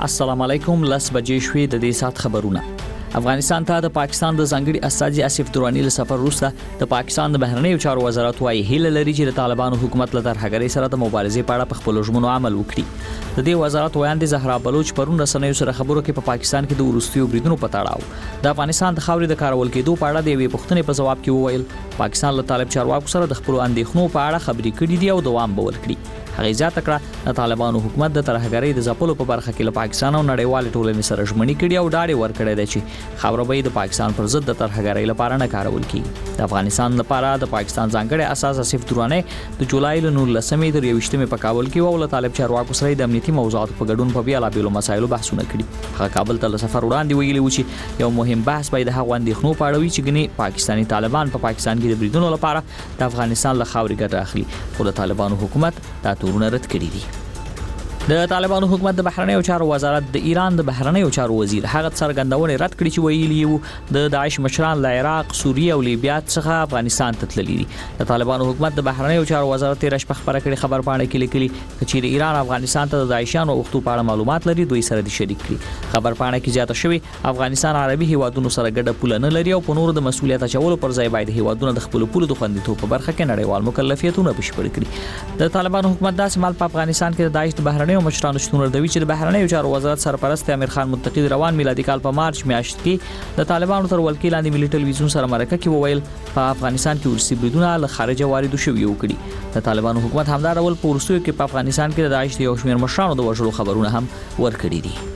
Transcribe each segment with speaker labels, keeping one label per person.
Speaker 1: السلام علیکم. لس بجې شوې د دې سات خبرونه. افغانستان ته د پاکستان د ځانګړي استازي اسف درانی له سفر وروسته د پاکستان د بهرنیو چارو وزارت وايي هیله لري چې د طالبانو حکومت له ترهګرۍ سره د مبارزې په اړه په خپل ژمنو عمل وکړي. د دې وزارت ویاند زهرا بلوچ پرون رسنیو سره خبرو کې په پاکستان کې د ورستیو بریدونو په تړاو د افغانستان د خاورې د کارول کېدو په اړه د یوې پوښتنې په جواب کې وویل پاکستان له طالب چارواکو سره د خپل اندېښنو په اړه خبرې کړې دي او دوام به ورکړي. هغه ځات کړه د طالبانو حکومت د ترهګرۍ د ځپلو په برخه کې له پاکستان او نړیوال ټولنې سره ژمنې کړي او ډاډ ورکړی دی چې خبره به د پاکستان پر ضد د ترهګرۍ لپاره نه کارول کیږي. د افغانستان لپاره د پاکستان ځانګړي اساس اسف درانی د جولای له 19 تر 21 په کابل کې او له طالب چارواکو سره د امنیتي موضوعاتو په ګډون په بیلابېلو مسایلو بحثونه کړي. هغه کابل ته له سفر وړاندې ویلي و چې یو مهم بحث به د هغو اندېښنو په اړه وي چې ګنې پاکستاني طالبان په پاکستان کې د بریدونو لپاره د افغانستان له خاورې ګټه اخلي خو د طالبانو حکومت دا تورونه رد کړي دي. د طالبانو حکومت د بهرنیو چارو وزارت د ایران د بهرنیو چارو وزیر هغه څرګندونه رد کړې چې ویلي وو د داعش مشران له عراق، سوریه او لیبیا څخه افغانستان ته تللي دي. د طالبانو حکومت د بهرنیو چارو وزارت تیر شپه خبره کړې خبر پاڼه کې لیکلي چې د ایران افغانستان ته د داعشانو وختو په اړه معلومات لري دوی سره د شریک کړي. خبر پاڼه کې زیاته شوی افغانستان عربي هیوادونو سره ګډه پوله نه لري او په نورو د مسولیت اچولو پر ځای باید هیوادونه د خپل پولو د خوندیتوب په برخه کې نړیوال مکلفیتونه بشپړ کړي. د طالبانو حکومت داسې مال په افغانستان کې د داعش د بهرنیو مشرانو شتون دوی چې د بهرنیو چارو وزارت سرپرست امیر خان متقی روان میلادي کال په مارچ میاشت کې د طالبانو تر ولکې لاندې ملي ټلویزیون سره مرکه کې وویل په افغانستان کې ورسي بریدونه له خارجه واردو شوي وکړي. د طالبانو حکومت همدا ډول په ورسیو کې په افغانستان کې د داعش د یو شمېر مشرانو د وژلو خبرونه هم ورکړي دي.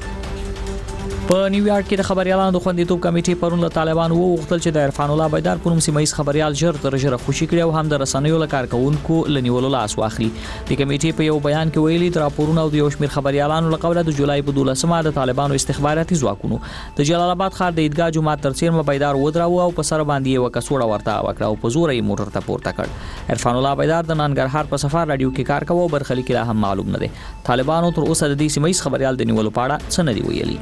Speaker 1: په نیویارک کې د خبريالانو د خوندیتوب کمیټې پرون له طالبانو وغوښتل چې د عرفان الله بیدار په نوم سیمایي خبريال ژر تر ژره خوشي کړي او هم د رسنیو له کارکونکو لنیولو لاس واخلي. د کمیټې په یو بیان کې ویلي تر راپورونه او د یو شمېر خبريالانو له قوله د جولای په 12مه د طالبانو استخباراتي ځواکونو د جلال آباد ښار د عیدګاه جومات تر څیرمه بیدار ودراو او په سر باندې یو کڅوړه ورته وکړه او په زور یې موټر ته پورته کړ. عرفان الله بیدار د ننګرهار په سفر رادیو کې کار کوي او برخلیک لا هم معلوم نه دی. طالبانو تر اوسه د دې سیمایي خبريال د نیولو په اړه څه نه دی ویلي.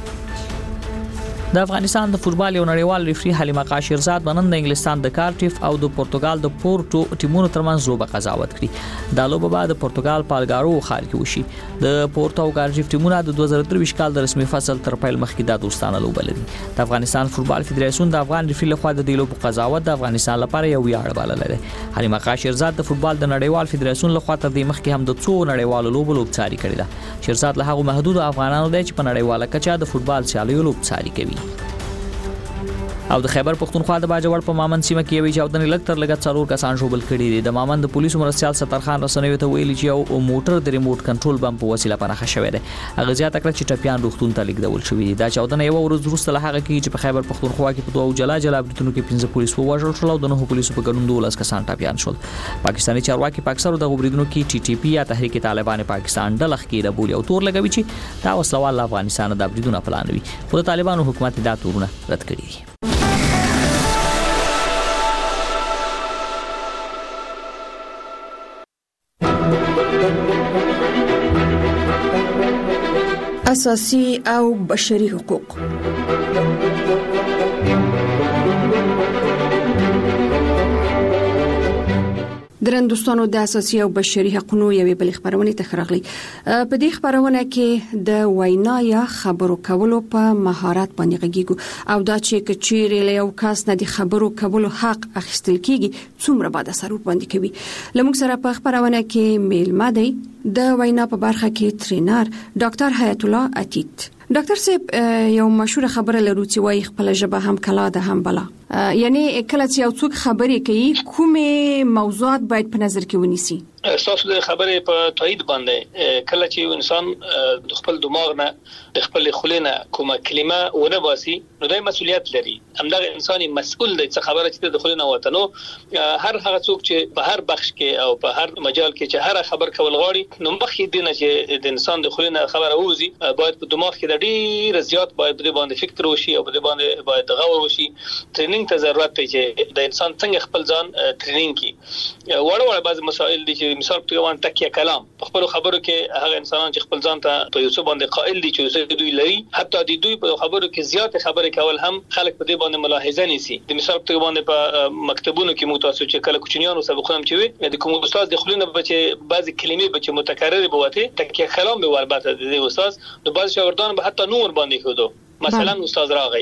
Speaker 1: د افغانستان د فوتبال یو نړیوال ریفری حلیمه قاشرزاد بنن د انګلستان د کارټیف او د پرتګال د پورټو ټیمونو ترمنځ لوبه قضاوت کړي. دا لوبه بعد د پرتګال پالګارو ښار کې وشي. د پورټو او کارټیف ټیمونه د 2023 کال د رسمي فصل تر پیل مخکې د دوستانه لوبه لري. د افغانستان فوتبال فدراسیون د افغان ریفری لخوا د دې لوبو قضاوت د افغانستان لپاره یو ویاړ بلل دی. حلیمه قاشرزاد د فوتبال د نړیوال فدراسیون لخوا تر دې مخکې هم د څو نړیوالو لوبو لوبڅاري کړې ده. شیرزاد له هغو محدود افغانانو دی چې په نړیواله کچه د فوتبال سیالیو لوبڅاري کوي. او د خیبر پختونخوا د باجوړ په مامن سیمه کې یوې چاودنې لږ تر لږه 4 کسان شوبل کړي دي. د مامن د پولیسو مرستيال سترخان رسنیو ته ویلي چې یو موټر د ریموټ کنټرول بم په وسیله پنهخه شوی دی. هغه زیاته کړه چې ټپيان روغتون ته لیږدول شوی دي. دا چاودنه یو ورځ وروسته له هغه کې چې په خیبر پختونخوا کې په دوه جلا بریتونو کې 15 پولیس ووژل شول او د 9 پولیسو په ګډون 12 کسان ټپيان شول. پاکستاني چارواکي په اکثرو د بریدونو کې ټي ټي پی یا تحریک طالبان پاکستان د لخ کې د بولی او تور لګوي چې دا وسلوال افغانستان د بریدونو پلانوي. خو د طالبانو حکومت دا تورونه رد کړي دي.
Speaker 2: اساسي او بشري حقوق. درندوستانو د اساسي او بشري حقوقو یوې بل خبرونه تخرغلي. په دې خبرونه کې د وینا یا خبرو کولو په مهارت باندې غږیږي او دا چې کچېرې له یو کس نه د خبرو کولو حق اخیستل کیږي څومره باید اثر باندې کوي. لمونږ سره په خبرونه کې میلمه دی د وینا په برخه کې ټرینر ډاکټر حیات الله عتیق. ډاکټر صاحب یو مشهور خبره لرو چې وايي خپل ژبه هم کلا ده هم بلا. یعنی کله چې یو څوک خبرې کوي کومه موضوعات باید په نظر کې ونیسي؟
Speaker 3: اساس د خبرې په تایید باندې کله چې انسان د خپل دماغ نه د خپل خلینه کومه کلمه ونه باسي نو د مسؤلیت لري. همدغه انساني مسؤل دی چې خبره چې د خلینه وطنو هر هغه څوک چې په هر بخش کې او په هر مجال کې چې هر خبر کول غواړي نو مخکې دینه چې د انسان د خلینه خبره ووزي باید په دماغ کې د ډیر زیات باید د باندې فکر وشي او د باندې باید غور وشي. ټریننګ ټریننګ ته ضرورت دی چې د انسان څنګه خپل ځان ټریننګ کړي. وړ بعض مسائل دي چې مثال په توګه تکیه کلام په خپل خبرو کې هغه انسانان چې خپل ځان ته په یو څه باندې قائل دي چې دوی لري، حتی د دوی په خبرو کې زیات خبرې کول هم خلک په دې باندې ملاحظه نیسي. د مثال په توګه باندې په مکتبونو کې متاسو چې کله کوچنیانو سبقونه هم چې د کوم استاد د خلینو بچي بعضی کلمې بچي متکرر بوته تکیه کلام به ورباته د استاد نو بعض شاګردان به حتی نور باندې خودو مثلا استاد راغی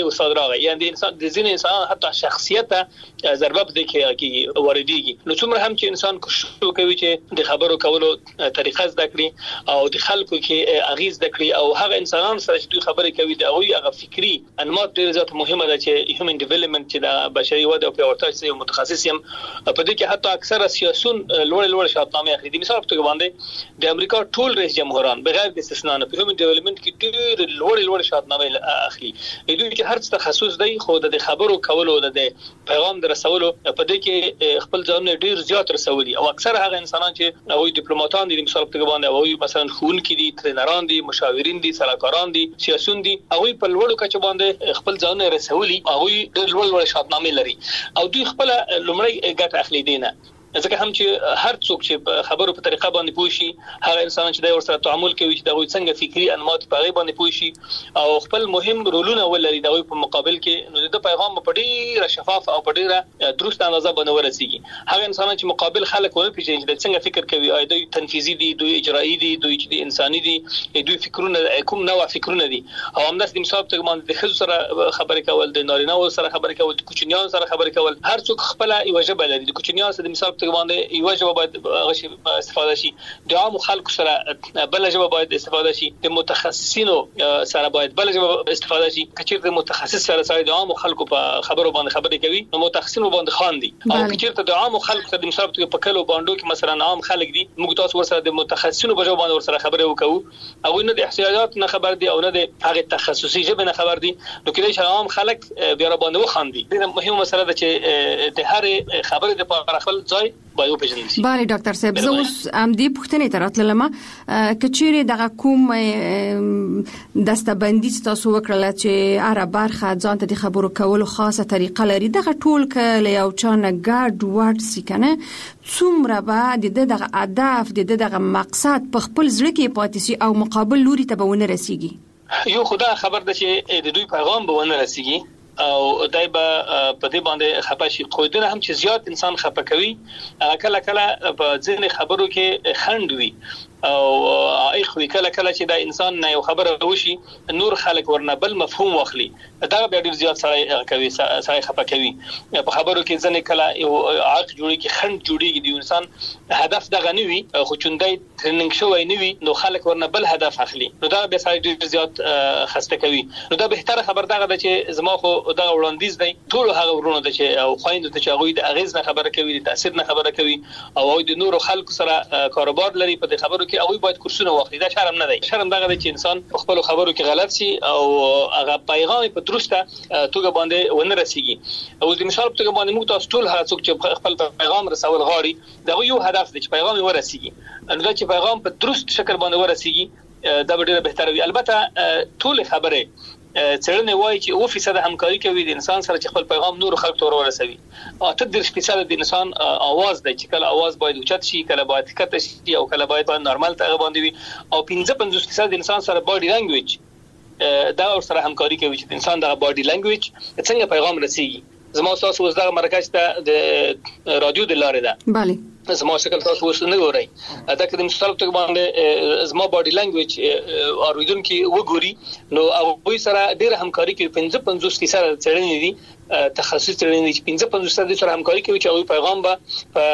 Speaker 3: یعنی انسان د ځین انسان حتی شخصیت ضربه بده کې وردیږي. نو څومره هم چې انسان کوشش کوي چې د خبرو کولو طریقه زده کړي او د خلکو کې اغیز زده کړي او هغه انسانان سره چې دوی خبرې کوي د هغه فکری انماط ډېر زیات مهمه ده چې هیومن ډیولپمنٹ چې د بشري وده او پیاوړتیا سره متخصص یم په دې کې حتی اکثره سیاسيون لوړ شاهنامه اخلي. د مثال په توګه باندې د امریکا ټول رئیس جمهوران بغیر د استثناء نه په هیومن ډیولپمنٹ کې ډېر لوړ شاهنامه اخلي. دوی چې هر څه تخصص دی خو د خبرو کولو د پیغام در رسولو په دې کې خپل ځان ډیر زیات رسولي او اکثر هغه انسانان چې هغه ډیپلوماټان دي مثال په توګه باندې هغه مثلا ښوونکي دي، ټرینران دي، مشاورین دي، سلاکاران دي، سیاسيون دي، هغه په لوړو کچه باندې خپل ځان رسولي هغه ډیر لوړ شاهنامه لري او دوی خپل لومړی ګټه اخلي دینه. ځکه هم چې هر څوک چې خبرو په طریقه باندې پوښي هغه انسان چې د ور سره تعامل کوي چې د څنګه فکری انماط په غیبه باندې پوښي او خپل مهم رولونه ولري د په مقابل کې نو د پیغام په ډیره شفاف او په ډیره درست اندازه باندې ورسیږي. هغه انسان چې مقابل خلک ونه پیژني چې څنګه فکر کوي، اې دوی تنفیذي دي، دوی اجرایی دي، دوی انساني دي، دوی فکرونه کوم نوع فکرونه دي او همداس د مثال په باندې د خزو سره خبرې کول، د نارینه سره خبرې کول، د کوچنیانو سره خبرې کول، هر څوک خپل یو ژبه لري. د کوچنیانو سره د مثال باندې یو ژبه باید استفاده شي، د عام خلکو سره بل ژبه باید استفاده شي، د متخصصینو سره باید بل ژبه استفاده شي. کچیر د متخصص سره د عام خلکو په خبرو باندې خبرې کوي نو متخصصینو باندې خان دي او کچیر ته د عام خلکو سره د مثال په کلو باندې کې مثلا عام خلک دي موږ تاسو ورسره د متخصصینو په ژبه باندې ورسره خبرې وکړو او نه د احتیاجات نه خبر دي او نه د هغه تخصصي ژبه نه خبر دي نو کله چې عام خلک بیا باندې وخاندي. دا مهمه مسله ده چې د هر خبرې د په خپل ځای باید وپېژندل شي.
Speaker 2: بله ډاکټر صاحب زه اوس دې پوښتنې ته راتلم کچېرې دغه کوم دستبندي تاسو وکړله چې هره برخه ځان ته د خبرو کولو خاصه طریقه لري دغه ټول کله یو چا نه ګډ وډ سي کنه څومره به د دغه هدف د دغه مقصد په خپل ځړ کې پاتې شي او مقابل لوري ته به ونه رسیږي.
Speaker 3: یو خدای خبر ده چې د دوی پیغام به ونه رسیږي او دای به په دې باندې خپه شي. خو دنه هم چې زیات انسان خپه کوي کله په ځینې خبرو کې خند وي او اخوي کله چې دا انسان نه یو خبره وشي نور خلک ورنه بل مفهوم واخلي دا به ډیر زیات سره کوي سره خپه کوي. په خبرو کې ځنه کله یو عق جوړي کې خند جوړيږي د انسان هدف دغه نه وي خو چوندای ټریننګ شوی نه وي نو خلک ورنه بل هدف اخلي نو دا به سره ډیر زیات خسته کوي. نو دا به تر خبر دغه چې زما خو دا وړاندیز دی ټول هغه ورونه د چې او خويند ته چې هغه د اغیز نه خبره کوي د تاثیر نه خبره کوي او د نور خلکو سره کاروبار لري په دې خبرو کې او باید کورسونه واخلي. دا شرم نه دی. شرم دغه دی چې انسان خپل خبرو کې غلط شي او هغه پیغام په درسته توګه باندې ونه رسیږي. او د مثال په توګه باندې موږ تاسو ټول هر څوک چې خپل پیغام رسول غواړي دا یو هدف دی چې پیغام ورسیږي نو دا چې پیغام په درست شکل باندې ورسیږي دا ډیره بهتره وي. البته ټول خبره څرنه وایي چې 2% همکاري کوي د انسان سره چې خپل پیغام نور خلک ته ورسوي او 3% د انسان आवाज دی چې کله आवाज باید اوچت شي کله باید کته شي او کله باید نورمال ته باندې وي او 55% د انسان سره باډي لانګویج دا سره همکاري کوي چې انسان د باډي لانګویج څنګه پیغام رسیږي. زما تاسو اوس دغه مرکز ته د رادیو د لارې ده
Speaker 2: bale
Speaker 3: زما شکل تاسو اوس نه ګورئ دا کله مثال ته باندې زما باډي لانګویج اوریدونکو وګوري نو هغه سره ډېر همکاري کوي. 55% څېړنې دي تخصص څېړنې دي 55% سره همکاري کوي چې هغه پیغام به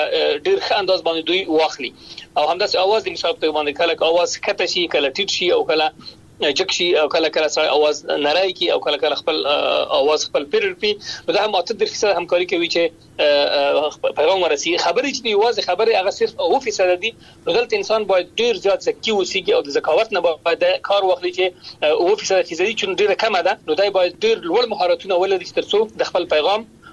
Speaker 3: ډېر ښه انداز باندې دوی واخلي او همداسې आवाज د مثال ته باندې کله आवाज کته شي کله ټیټ شي او کله جکشي او کله سره आवाज نارای کی او کله خپل आवाज خپل پیرپی دا هم 3% همکاري کوي چې پیغام ورسي. خبرې چې دی واځي خبره هغه صرف 2% دي نو دلته انسان باید ډیر زیات ذکی وسیږي او د ذکاوت نه باید کار واخلي چې 2% چې ډیره کمه ده نو دای باید ډیر لوړ مهارتونه ولري ترڅو د خپل پیغام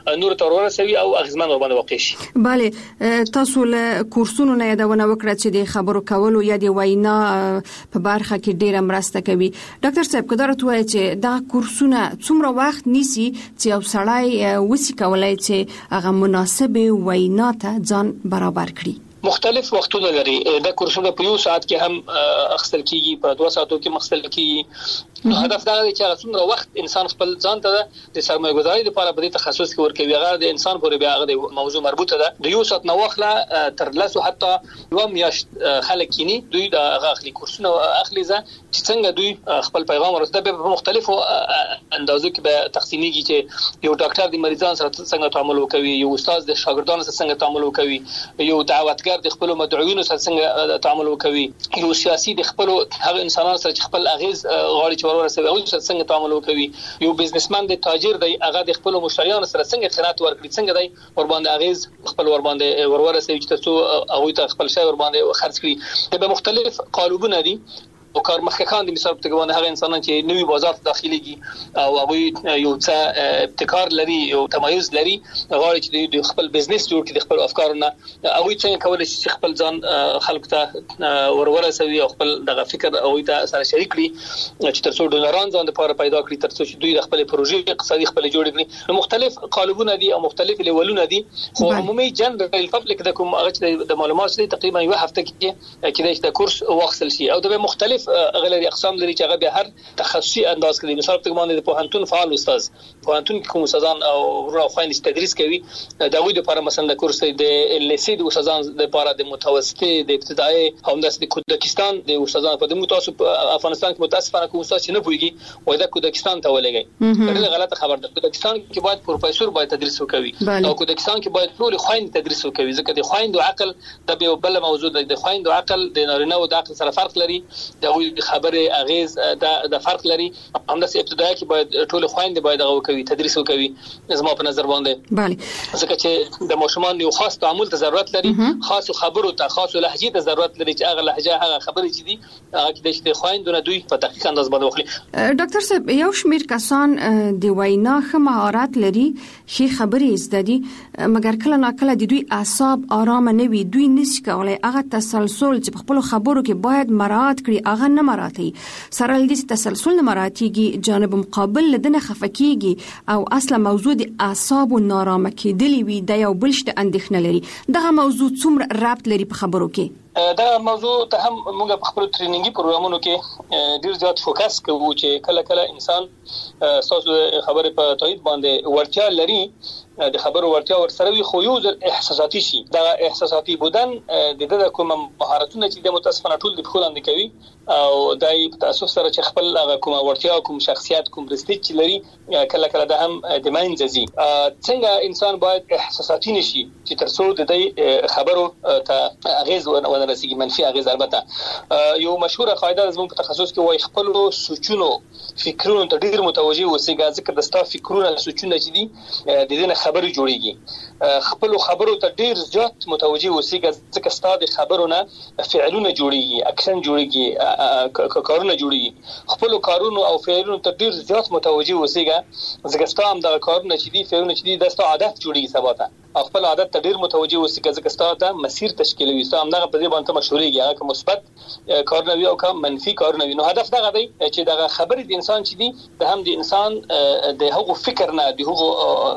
Speaker 3: نور تر ورسوي او اغزمن باندې واقع شي.
Speaker 2: bale تاسو له کورسونو نه یادونه وکړه چې د خبرو کولو یا د وینا په برخه کې ډیره مرسته کوي. ډاکټر صاحب قدرت وایي چې دا کورسونه څومره وخت نیسي چې یو سړی وسی کولای چې هغه مناسبه وینا ته ځان برابر کړي؟
Speaker 3: مختلف وختونه لري. دا کورسونه په یو ساعت کې هم اخستل کیږي، په 2 ساعتو کې مخستل کیږي. نو هدف دا دی چې څومره وخت انسان خپل ځان ته د سرمایه گذاري لپاره په تخصص کې ورکوي. هغه د انسان پورې بیا هغه د موضوع مربوطه ده. د یو ساعت نو وخت تر لاسو حتی یو میاشت خلک کینی دوی د هغه اخلي کورسونه اخلي چې څنګه دوی خپل پیغام ورسوي. په مختلفو اندازو کې به تقسیمیږي چې یو ډاکټر د مریضانو سره څنګه تعامل وکوي، یو استاد د شاګردانو سره څنګه تعامل وکوي، یو دعوتګر د خپل مدعوینو سره څنګه تعامل وکوي، یو سیاسي د خپل هغه انسانانو سره چې خپل اغیز غاړي چور ورسوي او څنګه تعامل وکوي، یو بزنسمن د تاجر دی هغه د خپل مشتریانو سره څنګه خدمات ورکړي، څنګه دی ور باندې اغیز خپل ور باندې ورسوي چې تاسو هغه ته خپل شی ور باندې خرڅ کړي. د مختلف قالبونه دي او کارمخکان د مثال په توګه هغه انسانان چې نوې بازار داخليږي او هغه یو څه ابتکار لري، یو تمایز لري، غواړي چې د خپل بزنس جوړ کړي، د خپل افکارونه هغه څنګه کولای شي خپل ځان خلکو ته ورسوي او خپل دغه فکر او ته سره شریک کړي چې ترڅو ډونران ځان لپاره پیدا کړي، ترڅو چې دوی خپل پروژې اقتصادي خپل جوړ کړي. نو مختلف قالبونه دي او مختلف لیولونه دي. خو عمومي جنرال پبلک د کوم هغه د معلومات لري تقریبا یو هفته کې د کورس واخصل شي او د مختلف غلري اقسام لري چې هغه به هر تخصصي انداز کوي. مثال په توګه د پوهنتون فعال استاد پوهنتون کوم استادان او ورو خويند تدریس کوي دا وی د لپاره مثلا د کورس د لیسې د استادان د لپاره د متوسطه د ابتدایي هم د کودکستان د استادان په متوسط افغانستان کې متاسفانه کوم استاد چې نه پويږي وای د کودکستان ته ولګي. دا غلطه خبر ده. کودکستان کې باید پروفیسور باید تدریس وکوي او کودکستان کې باید ټول خويند تدریس وکوي ځکه د خويند او عقل د به بل موضوع د خويند او عقل د نارینه او د عقل سره فرق لري. دا وی خبره اغیز د فرق لري. همداسې ابتدایي کې باید ټول خويند باید هغه کوي تدریس وکوي زما په نظر باندې.
Speaker 2: bale
Speaker 3: ځکه چې د ماشومان یو خاص تعامل ته ضرورت لري، خاص خبرو ته خاص لهجه ته ضرورت لري چې هغه لهجه هغه خبرې چې دي هغه د خويندونه دوی په دقیق انداز باندې وکړي.
Speaker 2: ډاکټر صاحب یو شمیر کسان د وینا ښه مهارت لري، ښه خبرې زده دي، مګر کله ناکله د دوی اعصاب آرام نه وي، دوی نشي کولای هغه تسلسل چې په خپل خبرو کې باید مراعات کړي هغه نه مراعاتي. سره لدې تسلسل نه مراعاتيږي، جانب مقابل لدنه خفکیږي او اصله موضوع د اعصاب نارامه کېدلی وي د یو بلشت اندېښنه لري. دغه موضوع څومره ربط لري په خبرو کې؟
Speaker 3: دا موضوع ته هم موږ په خپل ټریننګي پروګرامونو کې ډیر زیات فوکس کوو چې کله کله انسان تاسو خبره په تایید باندې ورتیا لري، د خبرو ورتیا ورسره وي، خو یو ځل احساساتي شي. دا احساساتي بودن د کوم مهارتونه چې د متاسفانه ټول د خپل اند کوي او دای په تاسو سره چې خپل هغه کوم ورتیا کوم شخصیت کوم برستیج لري کله کله د هم د ماینځي. څنګه انسان باید احساساتي نشي چې ترڅو د دې خبرو ته اغیز ورسیږي، منفي اغیز. البته یو مشهوره قاعده زموږ په تخصص کې وایي خپل سوچونو فکرونو ته ډیر متوجي اوسئ ځکه د ستا فکرونه سوچونه چې دي د دې خبرو جوړيږي. خپل خبرو ته ډیر زیات متوجي اوسئ ځکه ستا د خبرونه فعلونه جوړيږي، اکشن جوړيږي، کارونه جوړيږي. خپل کارونو او فعلونو ته ډیر زیات متوجي اوسئ ځکه ستا هم د کارونه چې دي فعلونه چې دي د ستا عادت جوړيږي سباته. خپل عادت ته ډیر متوجي اوسئ ځکه ستا د مسیر تشکیلوي، ستا هم دغه په دې باندې مشورېږي هغه کوم مثبت کارونه وي او کوم منفي کارونه وي. نو هدف دغه دی چې دغه خبرې د انسان چې دي د هم د انسان د هغو فکر نه د هغو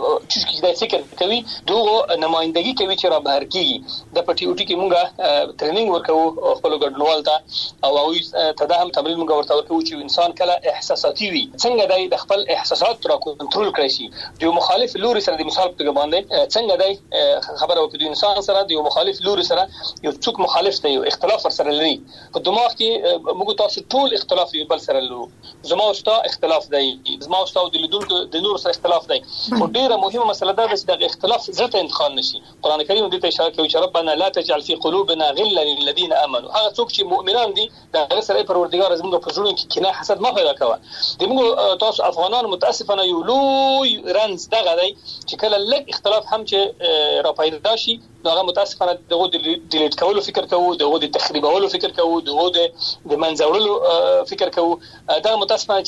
Speaker 3: چې د فکر کوي دغه نمائندګي کوي چې را بهر کیږي. د پټي اوټي کې موږ ټریننګ ورکوو خپل ګډونوال ته او هغه ته دا هم تمرین موږ ورته ورکوو چې انسان کله احساساتي وي څنګه د خپل احساسات را کنټرول کړی شي. د مخالف لوري سره د مثال په توګه باندې څنګه خبره وکړي انسان سره د مخالف لوري سره یو څوک مخالف دی یو اختلاف سره لري په دماغ کې موږ تاسو ټول اختلاف یو بل سره لرو، زما او ستا اختلاف دی، زما او ستا د لیدونکو د نور سره اختلاف دی. خو ډیره مهمه مسله ده چې د اختلاف ذات انتقال نشي. قران کریم دې ته اشاره کوي چې ربنا لا تجعل في قلوبنا غلا للذين امنوا. هغه څوک چې مؤمنان دي د سره پروردګار زموږ په زړونو کې کینه حسد ما پیدا کوي. د موږ تاسو افغانان متاسفانه یو لوی رنز دغه دی چې کله لږ اختلاف هم چې را پیدا شي نو هغه متاسفانه دغه د ډیلیټ کولو فکر کوو، دغه د تخریبولو فکر کوو، دغه د منځوړلو فکر کوو. دا متاسفانه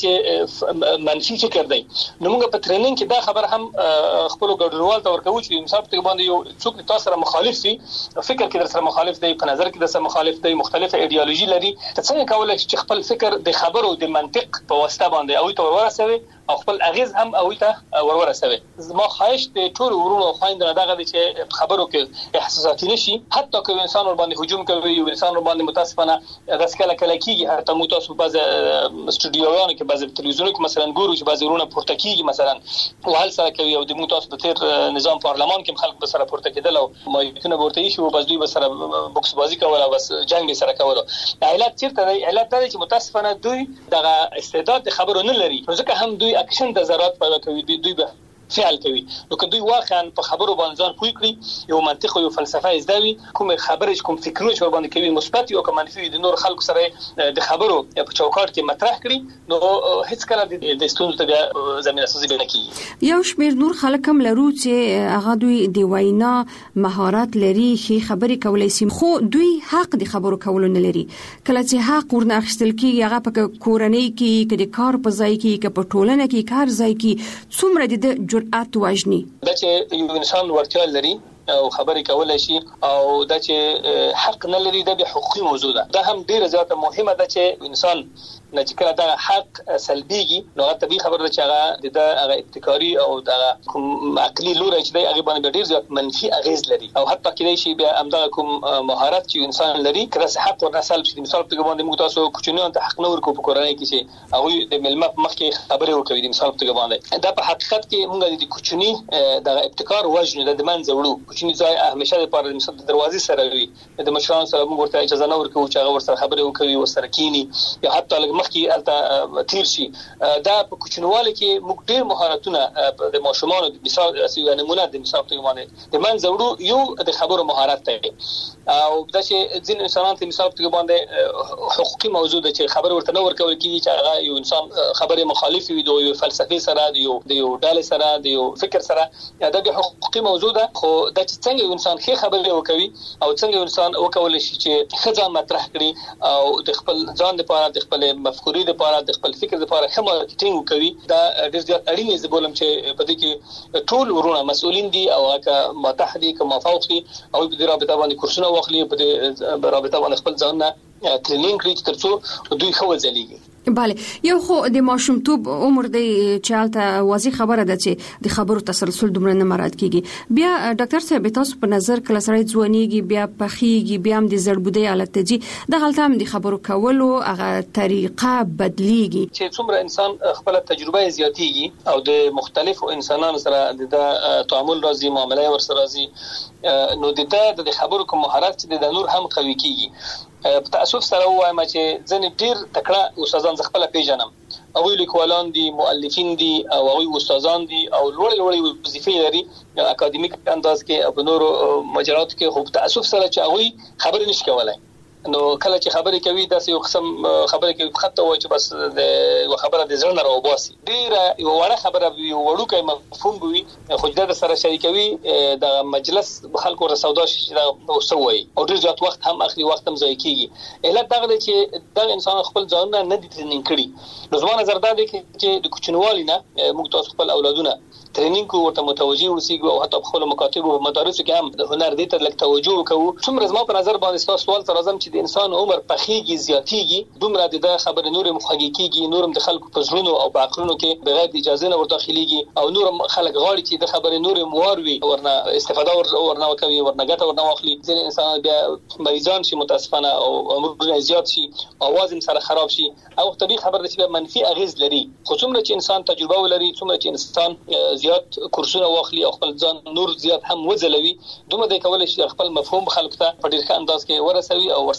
Speaker 3: چې منفي فکر دی. نو موږ په ټریننګ کې دا خبر هم خپل ګډونوال ته ورکوو چې مثال په باندې یو څوک تاسو سره مخالف سي، فکر کې در سره مخالف دی، په نظر کې در سره مخالف دی، مختلفه ایدئولوژي لري، څنګه کولای شي چې خپل فکر د خبرو د منطق په واسطه باندې او ته ورسوي او خپل اغیز هم او ته ورسوي. زما خواهش د ټول ورونو او خويندو دغه دي چې خبرو کې احساساتي نشي، حتی که انسان ور باندې هجوم کوي او انسان ور باندې متاسفانه داس کله کیږي. حتی مو تاسو په استودیوګانو کې بعض تلویزیونونو کې مثلا ګورو چې بعض ورونه پورته کیږي مثلا وهل سره کوي او د مو تاسو د تیر نظام پارلمان کې خلک به سره پورته کېدل او مایتونه ورته شي او بس دوی به سره بوکس بازی کوله، بس جنگ به سره کوله. علت چیرته دی؟ علت دا چې متاسفانه دوی دغه استعداد د خبرو نه لري، ځکه هم دوی اکشن د ضرورت پیدا کوي، دوی به فعل کوي. نو که دوی واقعا په خبرو باندې ځان پوي کړی، یو منطق او یو فلسفه زده وي، کوم خبرې کوم فکرونه چې باندې کوي مثبت او منفي د نور خلکو سره د خبرو په چوکاټ کې مطرح کړي، نو هیڅ کله د ستونزو ته زمينه سازي نه کیږي.
Speaker 2: یو شمیر نور خلک هم لرو چې هغه دوی د وینا مهارت لري، خې خبرې کولای شي، خو دوی حق د خبرو کولو نه لري. کله چې حق ورنه اخیستل کیږي، هغه په کورنۍ کې کې د کار په ځای کې کې په ټولنه کې کار ځای کې څومره د جرأت واجني
Speaker 3: دا چې یو انسان ورتیا لري او خبرې کولای شي او دا چې حق نه لري د حقوقي موضوع ده. دا هم ډیره زیاته مهمه ده چې انسان نه چې کله دا حق سلبيږي نو هغه طبيعي خبره ده چې هغه د هغه ابتکاري او د کوم عقلي لوري چې دی هغه باندې ډیر زیات منفي اغیز لري او حتی کله شي بیا امدا کوم مهارت چې انسان لري کله حق ورنه سلب شي. مثال په باندې موږ تاسو کوچنیان ته حق نه ورکو په کورنۍ کې چې هغه د ملمه مخ کې خبرې وکړي. مثال په باندې دا په حقیقت کې موږ د کوچنی د ابتکار وجنه د منځ وړو کوچنی ځای همیشه د پاره مثال د دروازې سره وي، د مشران سره موږ ورته اجازه نه ورکو چې هغه ورسره خبرې وکړي ورسره کینی یا حتی لږ مخ کې تیر شي. دا په کوچنواله کې موږ ډېر مهارتونه د ماشومان د مثال یو نمونه د مثال په باندې د منځ وړو یو د خبرو مهارت دی او دا چې ځین انسانان ته مثال په باندې حقوقي موضوع ده چې خبر ورته نه ورکول کیږي چې هغه یو انسان خبره مخالف وي د یو فلسفي سره د یو ډالې سره د یو فکر سره دا به حقوقي موضوع ده. خو دا چې څنګه انسان خې خبرې وکوي او څنګه انسان وکول شي چې خځه مطرح کړي او د خپل ځان لپاره د خپل مفکورې لپاره د خپل فکر لپاره هم مارکیټینګ کوي، دا ډېر زیات اړین دی. بولم چې په دې کې ټول ورونه مسؤلین دي او هغه متحدي کوم فوق دي او د رابطه باندې کورسونه واخلي، په دې رابطه باندې خپل ځان نه ټریننګ کړی ترڅو دوی خو ځلیږي.
Speaker 2: بله، یو خو د ماشومتوب عمر دی چې حالته واضح خبره ده چې د خبرو تسلسل دومره نه مراعات کیږي. بیا ډاکټر صاحب تاسو په نظر کله سره ځوانيږي بیا پخېږي بیا هم د زړبودي حالت ته جي د غلطه هم د خبرو کولو هغه طریقه بدليږي
Speaker 3: چې څومره انسان خپل تجربه زیاتېږي او د مختلفو انسانانو سره د تعامل راځي، معاملې ورسره راځي، نو د خبرو کوم مهارت چې د نور هم قوي کیږي. په تاسف سره وایم چې ځنې ډیر تکړه استادان ز خپل پیژنم، او لیکوالان دي، مؤلفین دي او هغه استادان دي او لوړ وظیفې لري اکاډمیک انداز کې او نورو مجالات کې. خو په تاسف سره چې هغه خبرې نشي کولای، نو کله چې خبرې کوي دا یو قسم خبرې کوي خطه وای چې بس د خبره د ځړنه راوباسي، ډیره یو وړه خبره وي وړو کې مفهوم وي، خو د سره شریکوي د مجلس خلکو را سودا شي دا وسوي او ډیر ځات وخت هم اخلي، وخت هم ضایع کیږي. علت دا دی چې د انسان خپل ځان نه دي ټریننګ کړي. نو زما نظر دا دی چې د کوچنوالي نه موږ تاسو خپل اولادونه ټریننګ کو ورته متوجي ورسیږو او حتی خپل مکاتب او مدارس کې هم د هنر دې ته لږ توجه وکړو. څومره زما په نظر باندې تاسو سوال تر ازم چې د انسان عمر پخېږي زیاتېږي دومره د خبر نور مخاګيږي، نورم د خلکو په ژوندونو او په عقلونو کې بغیر د اجازه نه ور داخليږي او نورم خلک غواړي چې د خبر نور موروي ورنه استفاده ورنه کوي، ورنه ګټه ورنه واخلي. ځین انسان بیا مریضان شي متاسفانه او عمر زیات شي، اواز هم سره خراب شي او طبيعي خبر چې منفي اغیز لري. خو څومره چې انسان تجربه ولري، څومره چې انسان زیات کورسونه واخلي او خپل ځان نور زیات هم وځلوي، دومره د کولای شي خپل مفهوم خلکو ته په ډیر ښه انداز کې ورسوي او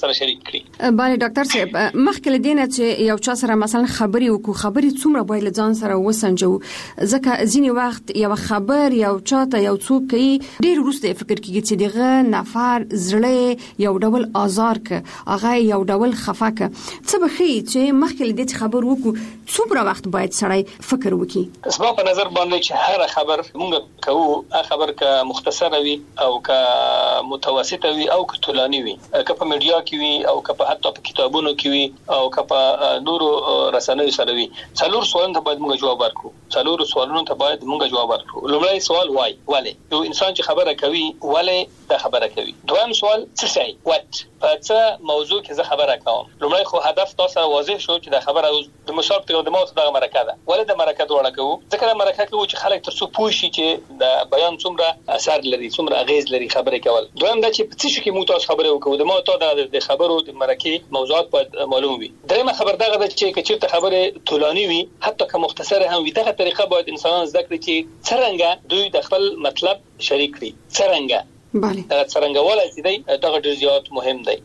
Speaker 3: سره شریک کړي.
Speaker 2: بله ډاکټر صاحب، مخکې له دې نه چې یو چا سره مثلا خبرې وکړو، خبرې څومره باید له ځان سره وسنجو؟ ځکه ځینې وخت یو خبر یو چاته یو څوک کوي، ډېر وروسته فکر کیږي چې دغه نفر زړه یو ډول آزار ک، هغه یو ډول خفه ک. څه بخي چې مخکې له دې خبر وکړو څومره وخت باید سړی فکر وکړي؟
Speaker 3: زما په نظر باندې چې هر خبر موږ کوو، خبر که مختصر وي او که متوسط وي او که طولاني وي، که په میډیا کې وي او که په حتی په کتابونو کې وي او که په نورو رسنیو سره وي، څلور سوالونو ته باید موږ جواب ورکړو. څلور سوالونو ته باید موږ جواب ورکړو. لومړی سوال وای، ولې یو انسان چې خبره کوي ولې دا خبره کوي؟ دویم سوال څه شي، وات، په څه موضوع کې زه خبره کوم؟ لومړی خو هدف تاسو واضح شو چې دا خبره د مشارکت او د موضوع د مرکه ده. ولې د مرکه دوړه کوو؟ ځکه د مرکه کوو چې خلک ترڅو پوه شي چې د بیان څومره اثر لري، څومره اغیز لري خبرې کول. دویم دا چې په څه کې موږ تاسو خبرې وکړو، د موضوع د خبرو د مرکه موضوعات باید معلوم وي. دریمه خبر دا ده چې کچېرته خبره طولاني وي حتی که مختصره هم وي، دغه طریقه باید انسانان زده کړي چې څرنګه دوی د خپل مطلب شریک کړي. څرنګه
Speaker 2: بله
Speaker 3: څرنګه ولای چې دی دغه ډیر زیات مهم دی.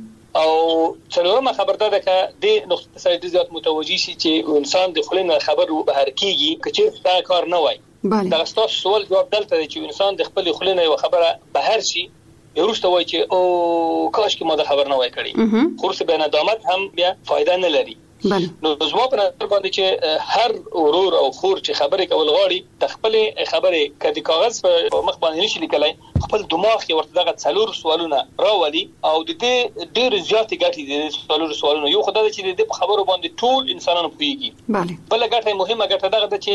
Speaker 3: او څلورمه خبر ده که د نقطه سره زیات متوجي شي چې انسان د خلینو خبر بهر کیږي، کچې دا کار نه وای. دا تاسو سوال جواب دلته چې انسان د خپل خلینو خبره بهر شي، ورسته وای چې او کاش کې ما دا خبر نه وای کړی، خو څه به ندامت هم بیا فائدہ نه لري. نو زما په نظر باندې چې هر ورور او خور چې خبرې کول غواړي، د خپل خبرې کدي کاغذ په مخ باندې نشي لیکلای، خپل دماغ کې ورته دغه څلور سوالونه راولي او د دې ډېر زیات ګټې دي. څلور سوالونه یو خدای چې د خبرو باندې ټول انسانانو پوهیږي. بل ګټه مهمه ګټه دغه ده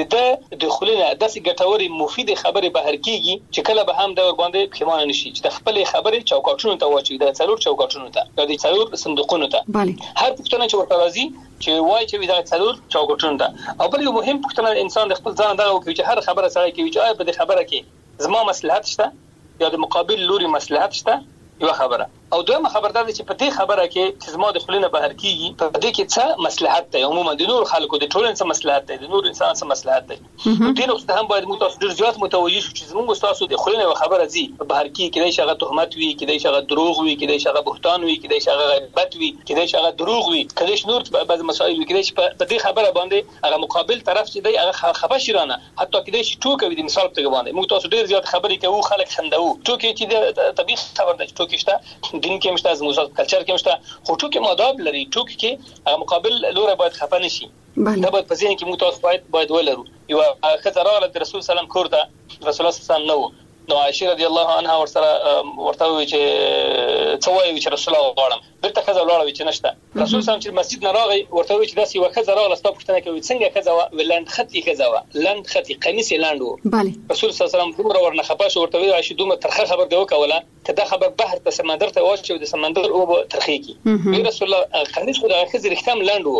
Speaker 3: چې د خلینو داسې ګټوري مفید خبرې بهر کیږي چې کله به هم د ور باندې پښیمانه نشي چې د خپل خبرې چوکاټونو ته واچي، د څلور چوکاټونو ته، د څلور صندوقونو ته. هر پښتنه چې ورته چې وای چې دا څلور چوکاټونو ته. او بل یو مهم پوښتنه انسان د خپل ځان دغه کوي چې هر خبره سره کوي چې آیا په دې خبره کې زما مصلحت شته یا د مقابل لوري مصلحت شته؟ یو خبره. او دویمه خبر ده چې په دې خبره کې چې زما د خلینو بهر کیږي، په دې کې څه مصلحت دی، عموما د نور خلکو د ټولنې څه مصلحت دی، د نور انسان څه مصلحت دی. دې نقطه هم باید موږ تاسو ډیر زیات متوجي شو چې زموږ تاسو د خلینو خبره زی بهر کې کېدای شي هغه تهمت وي، کېدای شي هغه دروغ وي، کېدای شي هغه بهتان وي، کېدای شي هغه غیبت وي، کېدای شي هغه دروغ وي، کېدای شي نور بعض مسائل وي، کېدای شي په دې خبره باندې هغه مقابل طرف چې دی هغه خفه شيرانه، حتی کېدای شي ټوکې وي. د مثال په توګه باندې موږ تاسو ډیر زیات خبرې کوو، خلک خندو، ټوکې چې د طبيعي خبر ده، ټوکې شته دین کې مشته، زموږ کلچر کې مشته، خو ټوکې ماداب لري. ټوکې کې مقابل لور باید خفه نشي. دا باید په ذهن کې موږ تاسو باید ولرو. یو خزر راغله د رسول سلام کور ته، رسول الله صلی الله علیه وسلم نو عائشه رضی الله عنها ورته وی چې څه وایي چې رسول الله غواړم، بیرته خزر لاړه چې نشته. رسول سلام چې مسجد نه راغی ورته وی چې داسې یو خزر راغله، ستاسو پوښتنه کوي څنګه خزر ولند خطي خزر لند خطي قمیص لاندو. رسول صلی الله علیه وسلم دومره ورنه خپه شو، ورته وی عائشه دومره ترخه خبر دی وکوله که دا خبر بحر ته سمندر ته واچو، د سمندر او ترخی کی. رسول الله قمیص خو د خزر ختم لاندو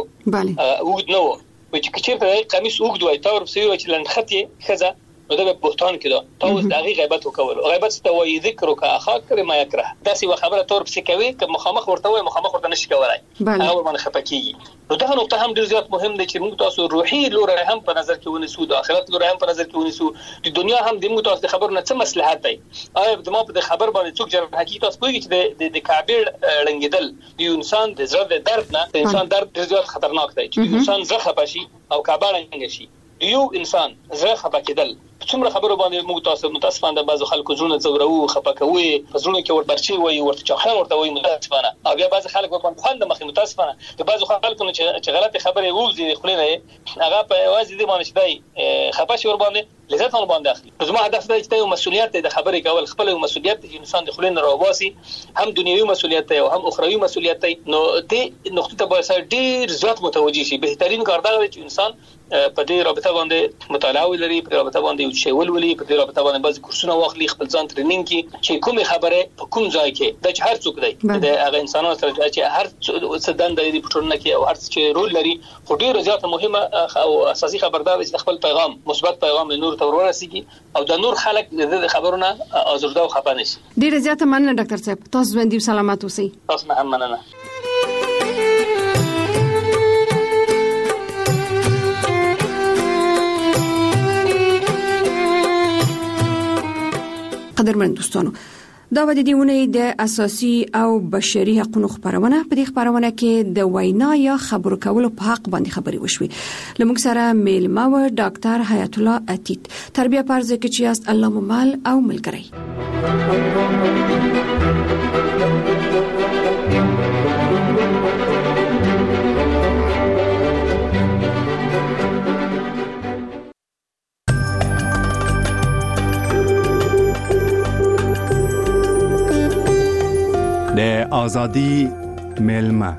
Speaker 3: وګد نو وی چې کچېرته قمیص وګد وای تا ورپسې وی چې لند خطي خزر نو دا بهتان کړه. تاسو د هغه غیبت وکول، غیبت ته وایي ذکر کا اخاک ما یکره، دا سی خبره تور پسې کوي که مخامخ ورته وای مخامخ ورته نشي کولای، هغه باندې خپکیږي. نو دا نقطه هم ډیر زیات مهم دی چې موږ تاسو روحي لور هم په نظر کې ونیسو، د آخرت لور هم په نظر کې ونیسو، د دنیا هم د موږ تاسو د خبرونه څه مصلحت دی. آیا د ما په خبر باندې څوک جرم حقیقت تاسو کوی چې د کعبه لنګیدل د انسان د زړه د درد نه، د انسان درد ډیر زیات خطرناک دی چې انسان زړه خپه شي او کعبه لنګ شي. یو انسان زړه خپه کېدل څومره خبرو باندې موږ تاسو متاسفانه د بعضو خلکو زړه زورو خپه کوي، زړه کې وربرچی وي، ورته چاخان ورته وي متاسفانه، او بیا بعض خلک ورته خوند مخې متاسفانه د بعضو خلکو چې غلطه خبره ووزي خلینه هغه په وازي دي باندې شدای خپه شي ور باندې لذت ور باندې اخلي. زما هدف دی چې یو مسؤلیت د خبرې کول، خپل مسؤلیت د انسان د خلینه راوباسي، هم دنیوي مسؤلیت دی او هم اخروی مسؤلیت دی. نو دې نقطه ته باید ډیر زیات متوجي شي. بهترین کار دا دی چې انسان په دې رابطه باندې مطالعه ولري، په دې رابطه باندې شی ولولي، په دې رابطه باندې بعض کورسونه واخلي، خپل ځان ټریننګ کې چې کومه خبره په کوم ځای کې د هر څوک دی د هغه انسانانو سره چې هر څه دنده لري په ټولنه کې او هر څه رول لري، خو ډیره زیاته مهمه او اساسي خبردار چې خپل پیغام مثبت پیغام نور ته ورسیږي او د نور خلک د خبرونه ازرده او خپه نشي.
Speaker 2: ډیره زیاته مننه ډاکټر صاحب، تاسو باندې سلامات اوسئ.
Speaker 3: تاسو هم مننه.
Speaker 2: قدرمن دوستانو، دا د دې ونې د اساسي او بشري حقوقو خبرونه په دې خبرونه کې د وینا یا خبرو کولو په حق باندې خبري وشوي. لمونږ سره میلمه و ډاکټر حیات الله عتیق، تربیه پرځ کې چې است الله ممال او ملګری.
Speaker 4: د آزادی میلمه.